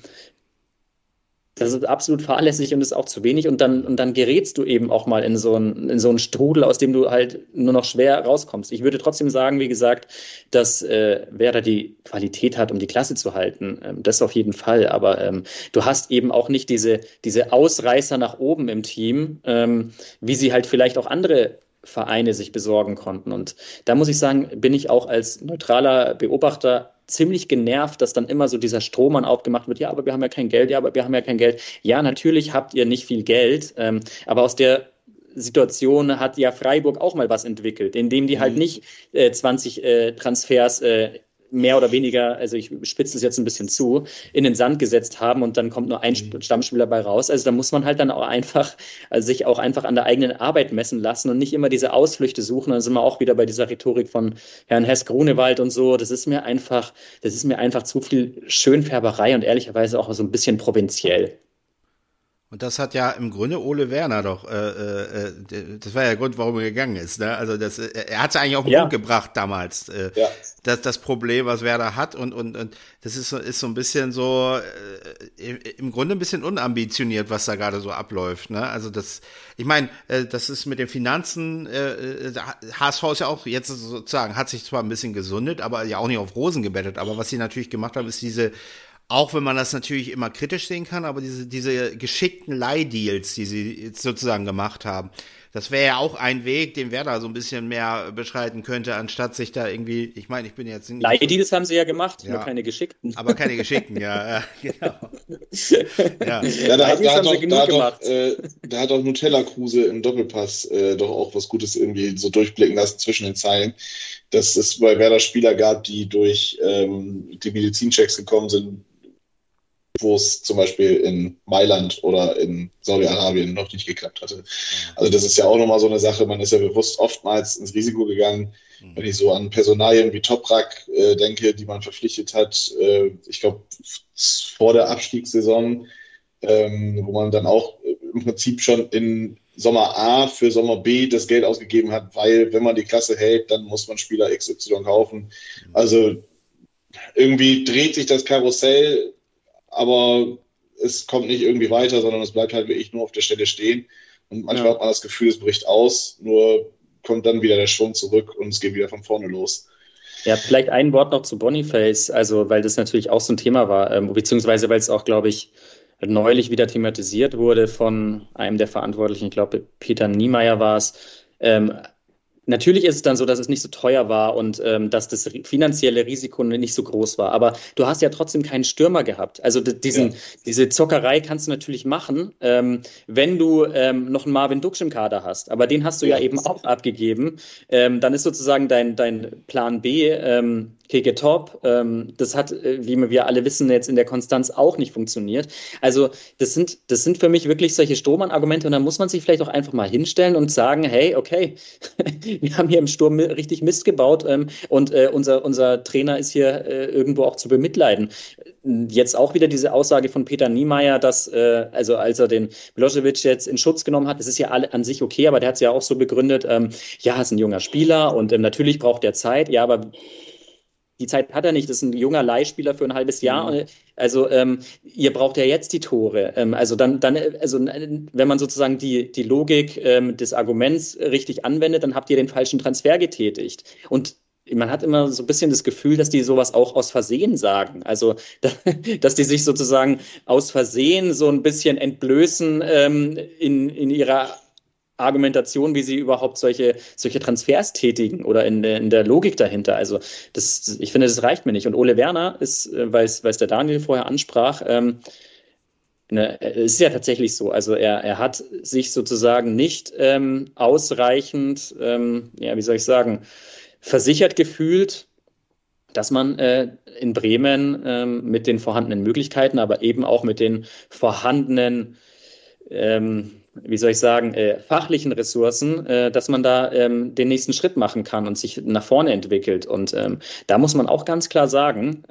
Speaker 3: Das ist absolut fahrlässig und ist auch zu wenig und dann gerätst du eben auch mal in so einen Strudel, aus dem du halt nur noch schwer rauskommst. Ich würde trotzdem sagen, wie gesagt, dass Werder die Qualität hat, um die Klasse zu halten. Das auf jeden Fall, aber du hast eben auch nicht diese Ausreißer nach oben im Team, wie sie halt vielleicht auch andere Vereine sich besorgen konnten. Und da muss ich sagen, bin ich auch als neutraler Beobachter ziemlich genervt, dass dann immer so dieser Strohmann aufgemacht wird, ja, aber wir haben ja kein Geld, ja, aber wir haben ja kein Geld. Ja, natürlich habt ihr nicht viel Geld, aber aus der Situation hat ja Freiburg auch mal was entwickelt, indem die halt nicht 20 Transfers mehr oder weniger, also ich spitze es jetzt ein bisschen zu, in den Sand gesetzt haben und dann kommt nur ein Stammspieler bei raus. Also da muss man halt dann auch einfach, also sich auch einfach an der eigenen Arbeit messen lassen und nicht immer diese Ausflüchte suchen. Dann sind wir auch wieder bei dieser Rhetorik von Herrn Hess-Grunewald und so. Das ist mir einfach zu viel Schönfärberei und ehrlicherweise auch so ein bisschen provinziell.
Speaker 2: Und das hat ja im Grunde Ole Werner doch, das war ja der Grund, warum er gegangen ist. Ne? Also er hat es eigentlich auf den Punkt gebracht damals, das Problem, was Werder hat und das ist so ein bisschen so, im Grunde ein bisschen unambitioniert, was da gerade so abläuft. Ne? Also ich meine, das ist mit den Finanzen, HSV ist ja auch jetzt sozusagen, hat sich zwar ein bisschen gesundet, aber ja auch nicht auf Rosen gebettet, aber was sie natürlich gemacht haben, ist auch wenn man das natürlich immer kritisch sehen kann, aber diese geschickten Leihdeals, die sie jetzt sozusagen gemacht haben, das wäre ja auch ein Weg, den Werder so ein bisschen mehr beschreiten könnte, anstatt sich da irgendwie, ich meine, ich bin jetzt nicht...
Speaker 3: Leihdeals haben sie ja gemacht, nur keine geschickten.
Speaker 2: Aber keine geschickten, ja, genau.
Speaker 4: Da hat auch Nutella Kruse im Doppelpass doch auch was Gutes irgendwie so durchblicken lassen zwischen den Zeilen, dass es bei Werder Spieler gab, die durch die Medizinchecks gekommen sind, wo es zum Beispiel in Mailand oder in Saudi-Arabien noch nicht geklappt hatte. Also das ist ja auch nochmal so eine Sache, man ist ja bewusst oftmals ins Risiko gegangen, wenn ich so an Personalien wie Toprak denke, die man verpflichtet hat, ich glaube vor der Abstiegssaison, wo man dann auch im Prinzip schon in Sommer A für Sommer B das Geld ausgegeben hat, weil wenn man die Klasse hält, dann muss man Spieler XY kaufen. Also irgendwie dreht sich das Karussell, aber es kommt nicht irgendwie weiter, sondern es bleibt halt wirklich nur auf der Stelle stehen. Und manchmal hat man das Gefühl, es bricht aus, nur kommt dann wieder der Schwung zurück und es geht wieder von vorne los.
Speaker 3: Ja, vielleicht ein Wort noch zu Boniface, also weil das natürlich auch so ein Thema war, beziehungsweise weil es auch, glaube ich, neulich wieder thematisiert wurde von einem der Verantwortlichen, ich glaube, Peter Niemeyer war es. Natürlich ist es dann so, dass es nicht so teuer war und dass das finanzielle Risiko nicht so groß war. Aber du hast ja trotzdem keinen Stürmer gehabt. Also diese Zockerei kannst du natürlich machen, wenn du noch einen Marvin Duksch im Kader hast. Aber den hast du ja eben auch abgegeben. Dann ist sozusagen dein Plan B Keke Top. Das hat, wie wir alle wissen, jetzt in der Konstanz auch nicht funktioniert. Also das sind für mich wirklich solche Strohmann-Argumente und dann muss man sich vielleicht auch einfach mal hinstellen und sagen, hey, okay, wir haben hier im Sturm richtig Mist gebaut und unser Trainer ist hier irgendwo auch zu bemitleiden. Jetzt auch wieder diese Aussage von Peter Niemeyer, dass, also als er den Milosevic jetzt in Schutz genommen hat, das ist ja an sich okay, aber der hat es ja auch so begründet, ja, ist ein junger Spieler und natürlich braucht er Zeit, ja, aber die Zeit hat er nicht, das ist ein junger Leihspieler für ein halbes Jahr. Also ihr braucht ja jetzt die Tore. Also wenn man sozusagen die Logik des Arguments richtig anwendet, dann habt ihr den falschen Transfer getätigt. Und man hat immer so ein bisschen das Gefühl, dass die sowas auch aus Versehen sagen. Also, dass die sich sozusagen aus Versehen so ein bisschen entblößen in ihrer Argumentation, wie sie überhaupt solche Transfers tätigen oder in der Logik dahinter. Also ich finde, das reicht mir nicht. Und Ole Werner ist, weil es der Daniel vorher ansprach, es ist ja tatsächlich so. Also er hat sich sozusagen nicht ausreichend, wie soll ich sagen, versichert gefühlt, dass man in Bremen mit den vorhandenen Möglichkeiten, aber eben auch mit den vorhandenen wie soll ich sagen, fachlichen Ressourcen, dass man da den nächsten Schritt machen kann und sich nach vorne entwickelt. Und da muss man auch ganz klar sagen,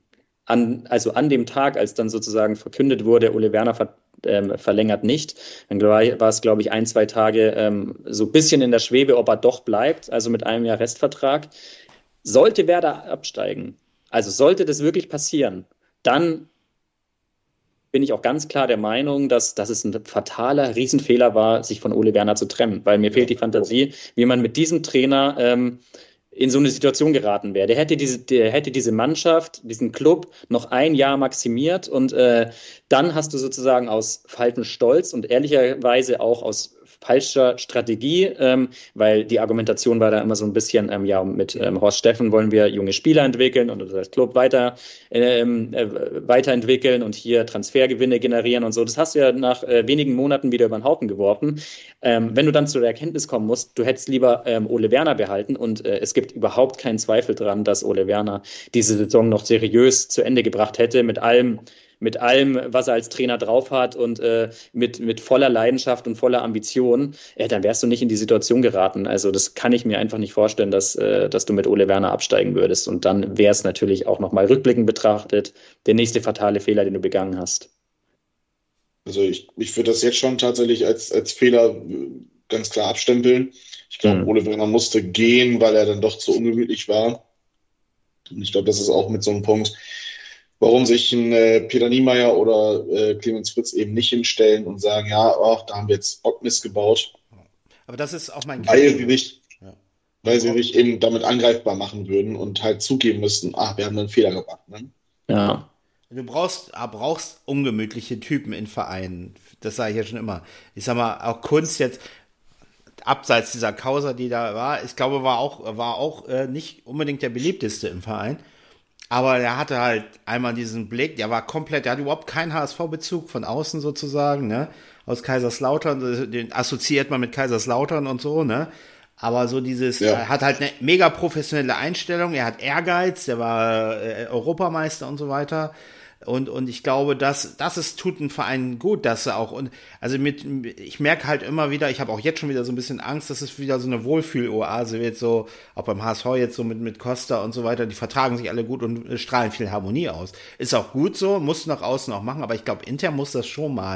Speaker 3: an dem Tag, als dann sozusagen verkündet wurde, Ole Werner verlängert nicht, dann war es, glaube ich, 1-2 Tage so ein bisschen in der Schwebe, ob er doch bleibt, also mit einem Jahr Restvertrag. Sollte Werder absteigen, also sollte das wirklich passieren, dann bin ich auch ganz klar der Meinung, dass es ein fataler Riesenfehler war, sich von Ole Werner zu trennen, weil mir fehlt die Fantasie, wie man mit diesem Trainer in so eine Situation geraten wäre. Der hätte diese Mannschaft, diesen Club noch ein Jahr maximiert und dann hast du sozusagen aus falschem Stolz und ehrlicherweise auch aus falscher Strategie, weil die Argumentation war da immer so ein bisschen, mit Horst Steffen wollen wir junge Spieler entwickeln und das Club weiterentwickeln und hier Transfergewinne generieren und so. Das hast du ja nach wenigen Monaten wieder über den Haufen geworfen. Wenn du dann zu der Erkenntnis kommen musst, du hättest lieber Ole Werner behalten und es gibt überhaupt keinen Zweifel dran, dass Ole Werner diese Saison noch seriös zu Ende gebracht hätte, mit allem, was er als Trainer drauf hat und mit voller Leidenschaft und voller Ambition, dann wärst du nicht in die Situation geraten. Also das kann ich mir einfach nicht vorstellen, dass du mit Ole Werner absteigen würdest. Und dann wäre es natürlich auch nochmal rückblickend betrachtet der nächste fatale Fehler, den du begangen hast.
Speaker 4: Also ich würde das jetzt schon tatsächlich als Fehler ganz klar abstempeln. Ich glaube, Ole Werner musste gehen, weil er dann doch zu ungemütlich war. Und ich glaube, das ist auch mit so einem Punkt, warum sich ein Peter Niemeyer oder Clemens Fritz eben nicht hinstellen und sagen, ja, da haben wir jetzt Bockmist gebaut.
Speaker 2: Aber das ist auch mein
Speaker 4: Weil sie sich eben damit angreifbar machen würden und halt zugeben müssten, wir haben einen Fehler gemacht. Ne?
Speaker 2: Ja. Du brauchst ungemütliche Typen in Vereinen. Das sage ich ja schon immer. Ich sag mal, auch Kunst jetzt, abseits dieser Causa, die da war, ich glaube, war auch nicht unbedingt der beliebteste im Verein. Aber er hatte halt einmal diesen Blick, der hat überhaupt keinen HSV-Bezug von außen sozusagen, ne? Aus Kaiserslautern, den assoziiert man mit Kaiserslautern und so, ne? Aber so er hat halt eine mega professionelle Einstellung, er hat Ehrgeiz, der war Europameister und so weiter. Und ich glaube, tut einem Verein gut, dass er auch, ich merke halt immer wieder, ich habe auch jetzt schon wieder so ein bisschen Angst, dass es wieder so eine Wohlfühloase wird, so, auch beim HSV jetzt so mit Costa und so weiter, die vertragen sich alle gut und strahlen viel Harmonie aus. Ist auch gut so, muss nach außen auch machen, aber ich glaube, intern muss das schon mal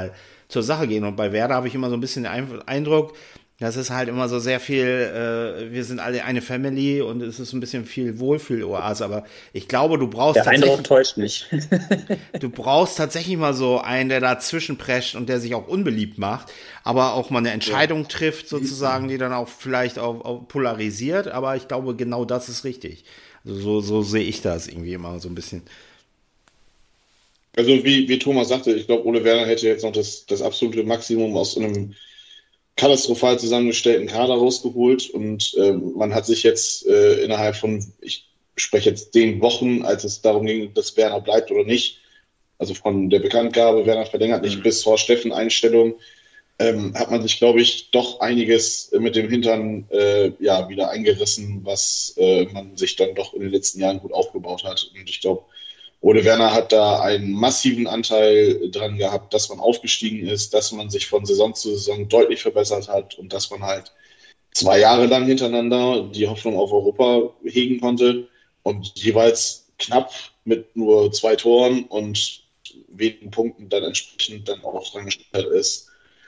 Speaker 2: zur Sache gehen. Und bei Werder habe ich immer so ein bisschen den Eindruck, das ist halt immer so sehr viel, wir sind alle eine Family und es ist ein bisschen viel Wohlfühl-Oase, aber ich glaube, du brauchst
Speaker 3: Der Eindruck täuscht nicht.
Speaker 2: Du brauchst tatsächlich mal so einen, der dazwischen prescht und der sich auch unbeliebt macht, aber auch mal eine Entscheidung trifft sozusagen, die dann auch vielleicht auch polarisiert, aber ich glaube, genau das ist richtig. Also so sehe ich das irgendwie immer so ein bisschen.
Speaker 4: Also wie Thomas sagte, ich glaube, Ole Werner hätte jetzt noch das absolute Maximum aus einem katastrophal zusammengestellten Kader rausgeholt und man hat sich jetzt innerhalb von, ich spreche jetzt den Wochen, als es darum ging, dass Werner bleibt oder nicht, also von der Bekanntgabe, Werner verlängert nicht bis zur Steffen-Einstellung, hat man sich, glaube ich, doch einiges mit dem Hintern wieder eingerissen, was man sich dann doch in den letzten Jahren gut aufgebaut hat. Und ich glaube, Ole Werner hat da einen massiven Anteil dran gehabt, dass man aufgestiegen ist, dass man sich von Saison zu Saison deutlich verbessert hat und dass man halt 2 Jahre lang hintereinander die Hoffnung auf Europa hegen konnte und jeweils knapp mit nur 2 Toren und wenigen Punkten dann entsprechend dann auch dran gescheitert ist.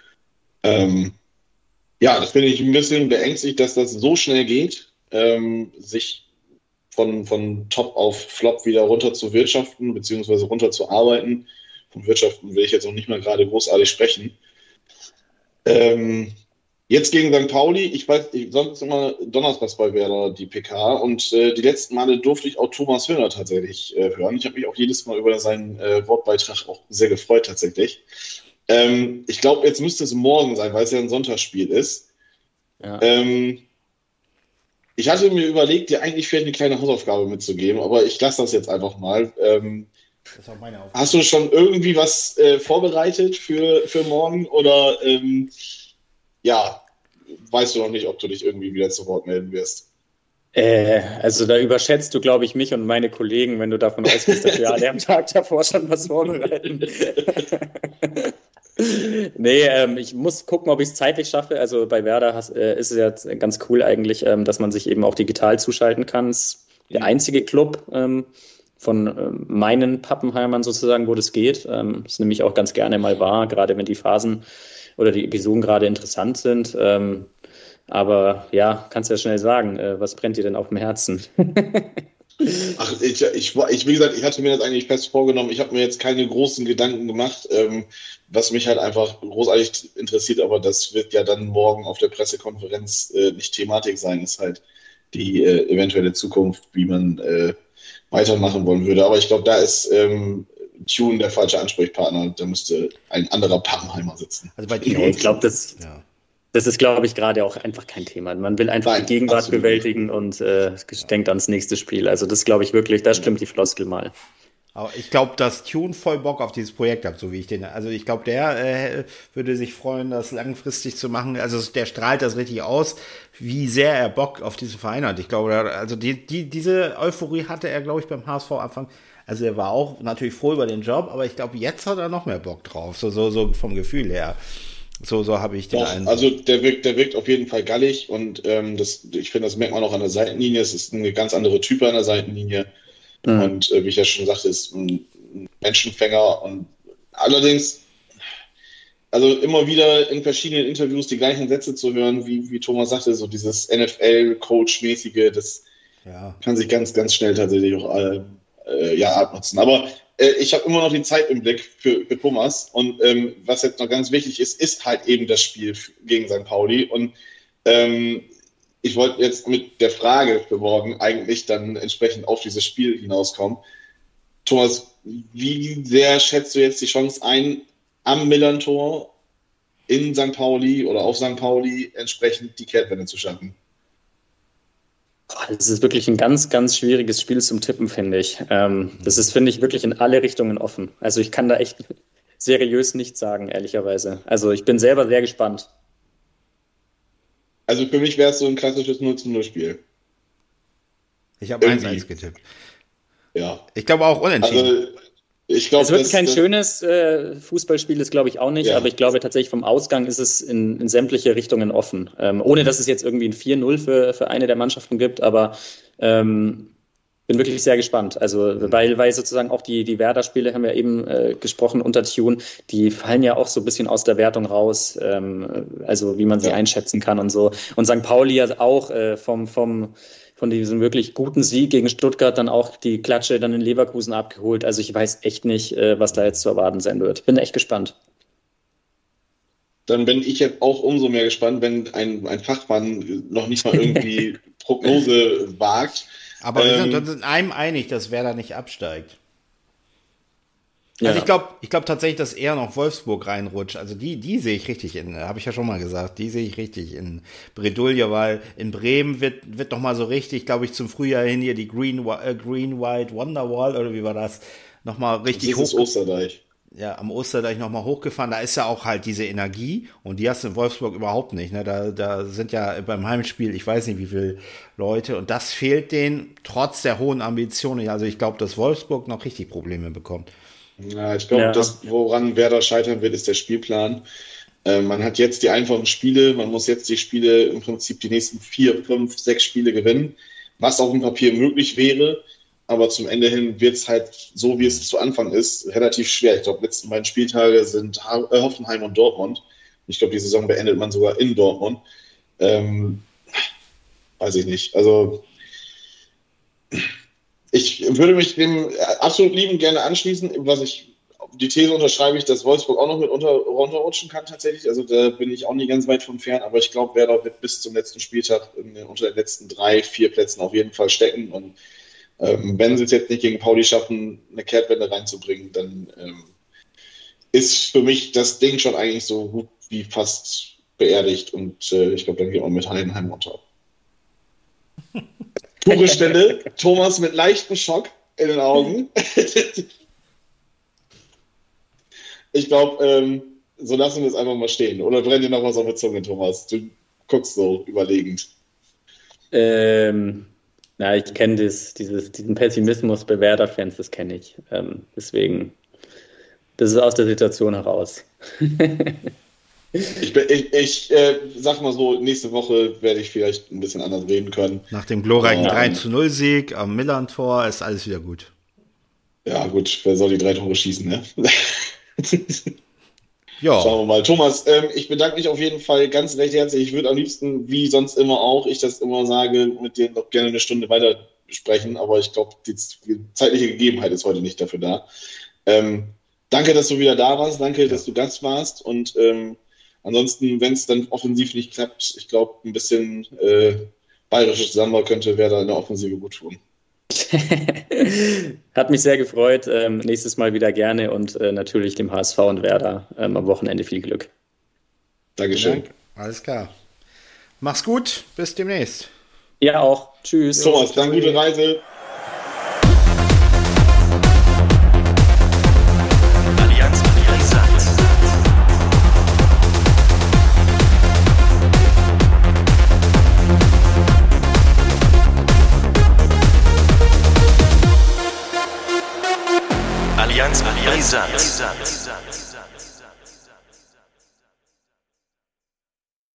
Speaker 4: Das finde ich ein bisschen beängstigt, dass das so schnell geht, sich von Top auf Flop wieder runter zu wirtschaften, beziehungsweise runter zu arbeiten. Von Wirtschaften will ich jetzt noch nicht mal gerade großartig sprechen. Jetzt gegen St. Pauli, ich weiß, sonst immer donnerstags bei Werder die PK und die letzten Male durfte ich auch Thomas Höhner tatsächlich hören. Ich habe mich auch jedes Mal über seinen Wortbeitrag auch sehr gefreut tatsächlich. Ich glaube, jetzt müsste es morgen sein, weil es ja ein Sonntagsspiel ist. Ja. Ich hatte mir überlegt, dir eigentlich vielleicht eine kleine Hausaufgabe mitzugeben, aber ich lasse das jetzt einfach mal. Das ist auch meine Aufgabe. Hast du schon irgendwie was vorbereitet für morgen oder weißt du noch nicht, ob du dich irgendwie wieder zu Wort melden wirst?
Speaker 3: Also da überschätzt du, glaube ich, mich und meine Kollegen, wenn du davon ausgehst, dass wir alle am Tag davor schon was vorbereiten. Nee, ich muss gucken, ob ich es zeitlich schaffe. Also bei Werder ist es jetzt ganz cool eigentlich, dass man sich eben auch digital zuschalten kann. Es ist der einzige Club von meinen Pappenheimern sozusagen, wo das geht. Das nehme ich auch ganz gerne mal wahr, gerade wenn die Phasen oder die Episoden gerade interessant sind. Aber ja, kannst ja schnell sagen, was brennt dir denn auf dem Herzen?
Speaker 4: Ach, wie gesagt, ich hatte mir das eigentlich fest vorgenommen. Ich habe mir jetzt keine großen Gedanken gemacht, was mich halt einfach großartig interessiert, aber das wird ja dann morgen auf der Pressekonferenz nicht Thematik sein, ist halt die eventuelle Zukunft, wie man weitermachen wollen würde. Aber ich glaube, da ist Tune der falsche Ansprechpartner. Da müsste ein anderer Pappenheimer sitzen.
Speaker 3: Also bei Tune, ich glaube, das ist, glaube ich, gerade auch einfach kein Thema. Man will einfach die Gegenwart bewältigen und denkt ans nächste Spiel. Also das glaube ich wirklich, da stimmt die Floskel mal.
Speaker 2: Aber ich glaube, dass Tune voll Bock auf dieses Projekt hat, so wie ich den. Also ich glaube, der würde sich freuen, das langfristig zu machen. Also der strahlt das richtig aus, wie sehr er Bock auf diesen Verein hat. Ich glaube, also diese Euphorie hatte er, glaube ich, beim HSV Anfang. Also er war auch natürlich froh über den Job, aber ich glaube, jetzt hat er noch mehr Bock drauf, so vom Gefühl her. So habe ich den Eindruck.
Speaker 4: Also der wirkt auf jeden Fall gallig und ich finde, das merkt man auch an der Seitenlinie. Es ist eine ganz andere Type an der Seitenlinie. Mhm. Und wie ich ja schon sagte, ist ein Menschenfänger und allerdings, also immer wieder in verschiedenen Interviews die gleichen Sätze zu hören, wie Thomas sagte, so dieses NFL-Coach-mäßige, das kann sich ganz, ganz schnell tatsächlich auch abnutzen. Aber ich habe immer noch die Zeit im Blick für Thomas und was jetzt noch ganz wichtig ist halt eben das Spiel gegen St. Pauli und ich wollte jetzt mit der Frage für morgen eigentlich dann entsprechend auf dieses Spiel hinauskommen. Thomas, wie sehr schätzt du jetzt die Chance ein, am Millern-Tor in St. Pauli oder auf St. Pauli entsprechend die Kehrtwende zu schaffen?
Speaker 3: Das ist wirklich ein ganz, ganz schwieriges Spiel zum Tippen, finde ich. Das ist, finde ich, wirklich in alle Richtungen offen. Also ich kann da echt seriös nichts sagen, ehrlicherweise. Also ich bin selber sehr gespannt.
Speaker 4: Also für mich wäre es so ein klassisches 0-0-Spiel.
Speaker 2: Ich habe 1-1 getippt.
Speaker 4: Ja.
Speaker 2: Ich glaube auch unentschieden.
Speaker 3: Also, es wird kein schönes Fußballspiel, das glaube ich auch nicht, aber ich glaube tatsächlich vom Ausgang ist es in sämtliche Richtungen offen. Ohne dass es jetzt irgendwie ein 4-0 für eine der Mannschaften gibt, aber Bin wirklich sehr gespannt. Also, weil sozusagen auch die Werder-Spiele, haben wir eben gesprochen, unter Tune, die fallen ja auch so ein bisschen aus der Wertung raus, also wie man sie einschätzen kann und so. Und St. Pauli ja auch von diesem wirklich guten Sieg gegen Stuttgart dann auch die Klatsche dann in Leverkusen abgeholt. Also ich weiß echt nicht, was da jetzt zu erwarten sein wird. Bin echt gespannt.
Speaker 4: Dann bin ich jetzt auch umso mehr gespannt, wenn ein Fachmann noch nicht mal irgendwie Prognose wagt.
Speaker 2: Aber wir sind uns in einem einig, dass Werder nicht absteigt.
Speaker 3: Ja.
Speaker 2: Also ich glaube tatsächlich, dass eher noch Wolfsburg reinrutscht. Also die sehe ich richtig habe ich ja schon mal gesagt, die sehe ich richtig in Bredouille, weil in Bremen wird noch mal so richtig, glaube ich, zum Frühjahr hin hier die Green White Wonderwall, oder wie war das? Noch mal richtig
Speaker 4: hoch. Osterdeich.
Speaker 2: Ja, am Osterdeich noch mal hochgefahren. Da ist ja auch halt diese Energie, und die hast du in Wolfsburg überhaupt nicht. Ne? Da sind ja beim Heimspiel, ich weiß nicht wie viele Leute, und das fehlt denen trotz der hohen Ambitionen. Also ich glaube, dass Wolfsburg noch richtig Probleme bekommt.
Speaker 4: Ja, ich glaube, woran Werder scheitern wird, ist der Spielplan. Man hat jetzt die einfachen Spiele, man muss jetzt die Spiele, im Prinzip die nächsten 4, 5, 6 Spiele gewinnen, was auf dem Papier möglich wäre, aber zum Ende hin wird es halt, so wie es zu Anfang ist, relativ schwer. Ich glaube, die letzten beiden Spieltage sind Hoffenheim und Dortmund. Ich glaube, die Saison beendet man sogar in Dortmund. Weiß ich nicht. Also ich würde mich dem absolut liebend gerne anschließen. Die These unterschreibe ich, dass Wolfsburg auch noch mit runterrutschen kann tatsächlich. Also da bin ich auch nicht ganz weit von fern, aber ich glaube, Werder wird bis zum letzten Spieltag unter den letzten 3, 4 Plätzen auf jeden Fall stecken. Und wenn sie es jetzt nicht gegen Pauli schaffen, eine Kehrtwende reinzubringen, dann ist für mich das Ding schon eigentlich so gut wie fast beerdigt. Und ich glaube, dann geht man mit Heidenheim runter. Pure Stelle, Thomas mit leichtem Schock in den Augen. Ich glaube, so lassen wir es einfach mal stehen. Oder brennt dir noch was auf der Zunge, Thomas? Du guckst so überlegend.
Speaker 3: Ich kenne diesen Pessimismus bei Werder-Fans, das kenne ich. Deswegen, das ist aus der Situation heraus.
Speaker 4: Ich sag mal so, nächste Woche werde ich vielleicht ein bisschen anders reden können.
Speaker 2: Nach dem glorreichen 3-0-Sieg am Millern-Tor ist alles wieder gut.
Speaker 4: Ja gut, wer soll die 3 Tore schießen, ne?
Speaker 2: Ja.
Speaker 4: Schauen wir mal. Thomas, ich bedanke mich auf jeden Fall ganz recht herzlich. Ich würde am liebsten, wie sonst immer auch, ich das immer sage, mit dir noch gerne eine Stunde weiter sprechen, aber ich glaube, die zeitliche Gegebenheit ist heute nicht dafür da. Danke, dass du wieder da warst. Danke, dass du Gast warst. Und ansonsten, wenn es dann offensiv nicht klappt, ich glaube, ein bisschen bayerisches Samba könnte Werder in der Offensive gut tun.
Speaker 3: Hat mich sehr gefreut. Nächstes Mal wieder gerne und natürlich dem HSV und Werder am Wochenende viel Glück.
Speaker 4: Dankeschön.
Speaker 2: Alles klar. Mach's gut. Bis demnächst.
Speaker 3: Ja, auch. Tschüss.
Speaker 4: Thomas, dann gute Reise.
Speaker 1: Allianz Brisant.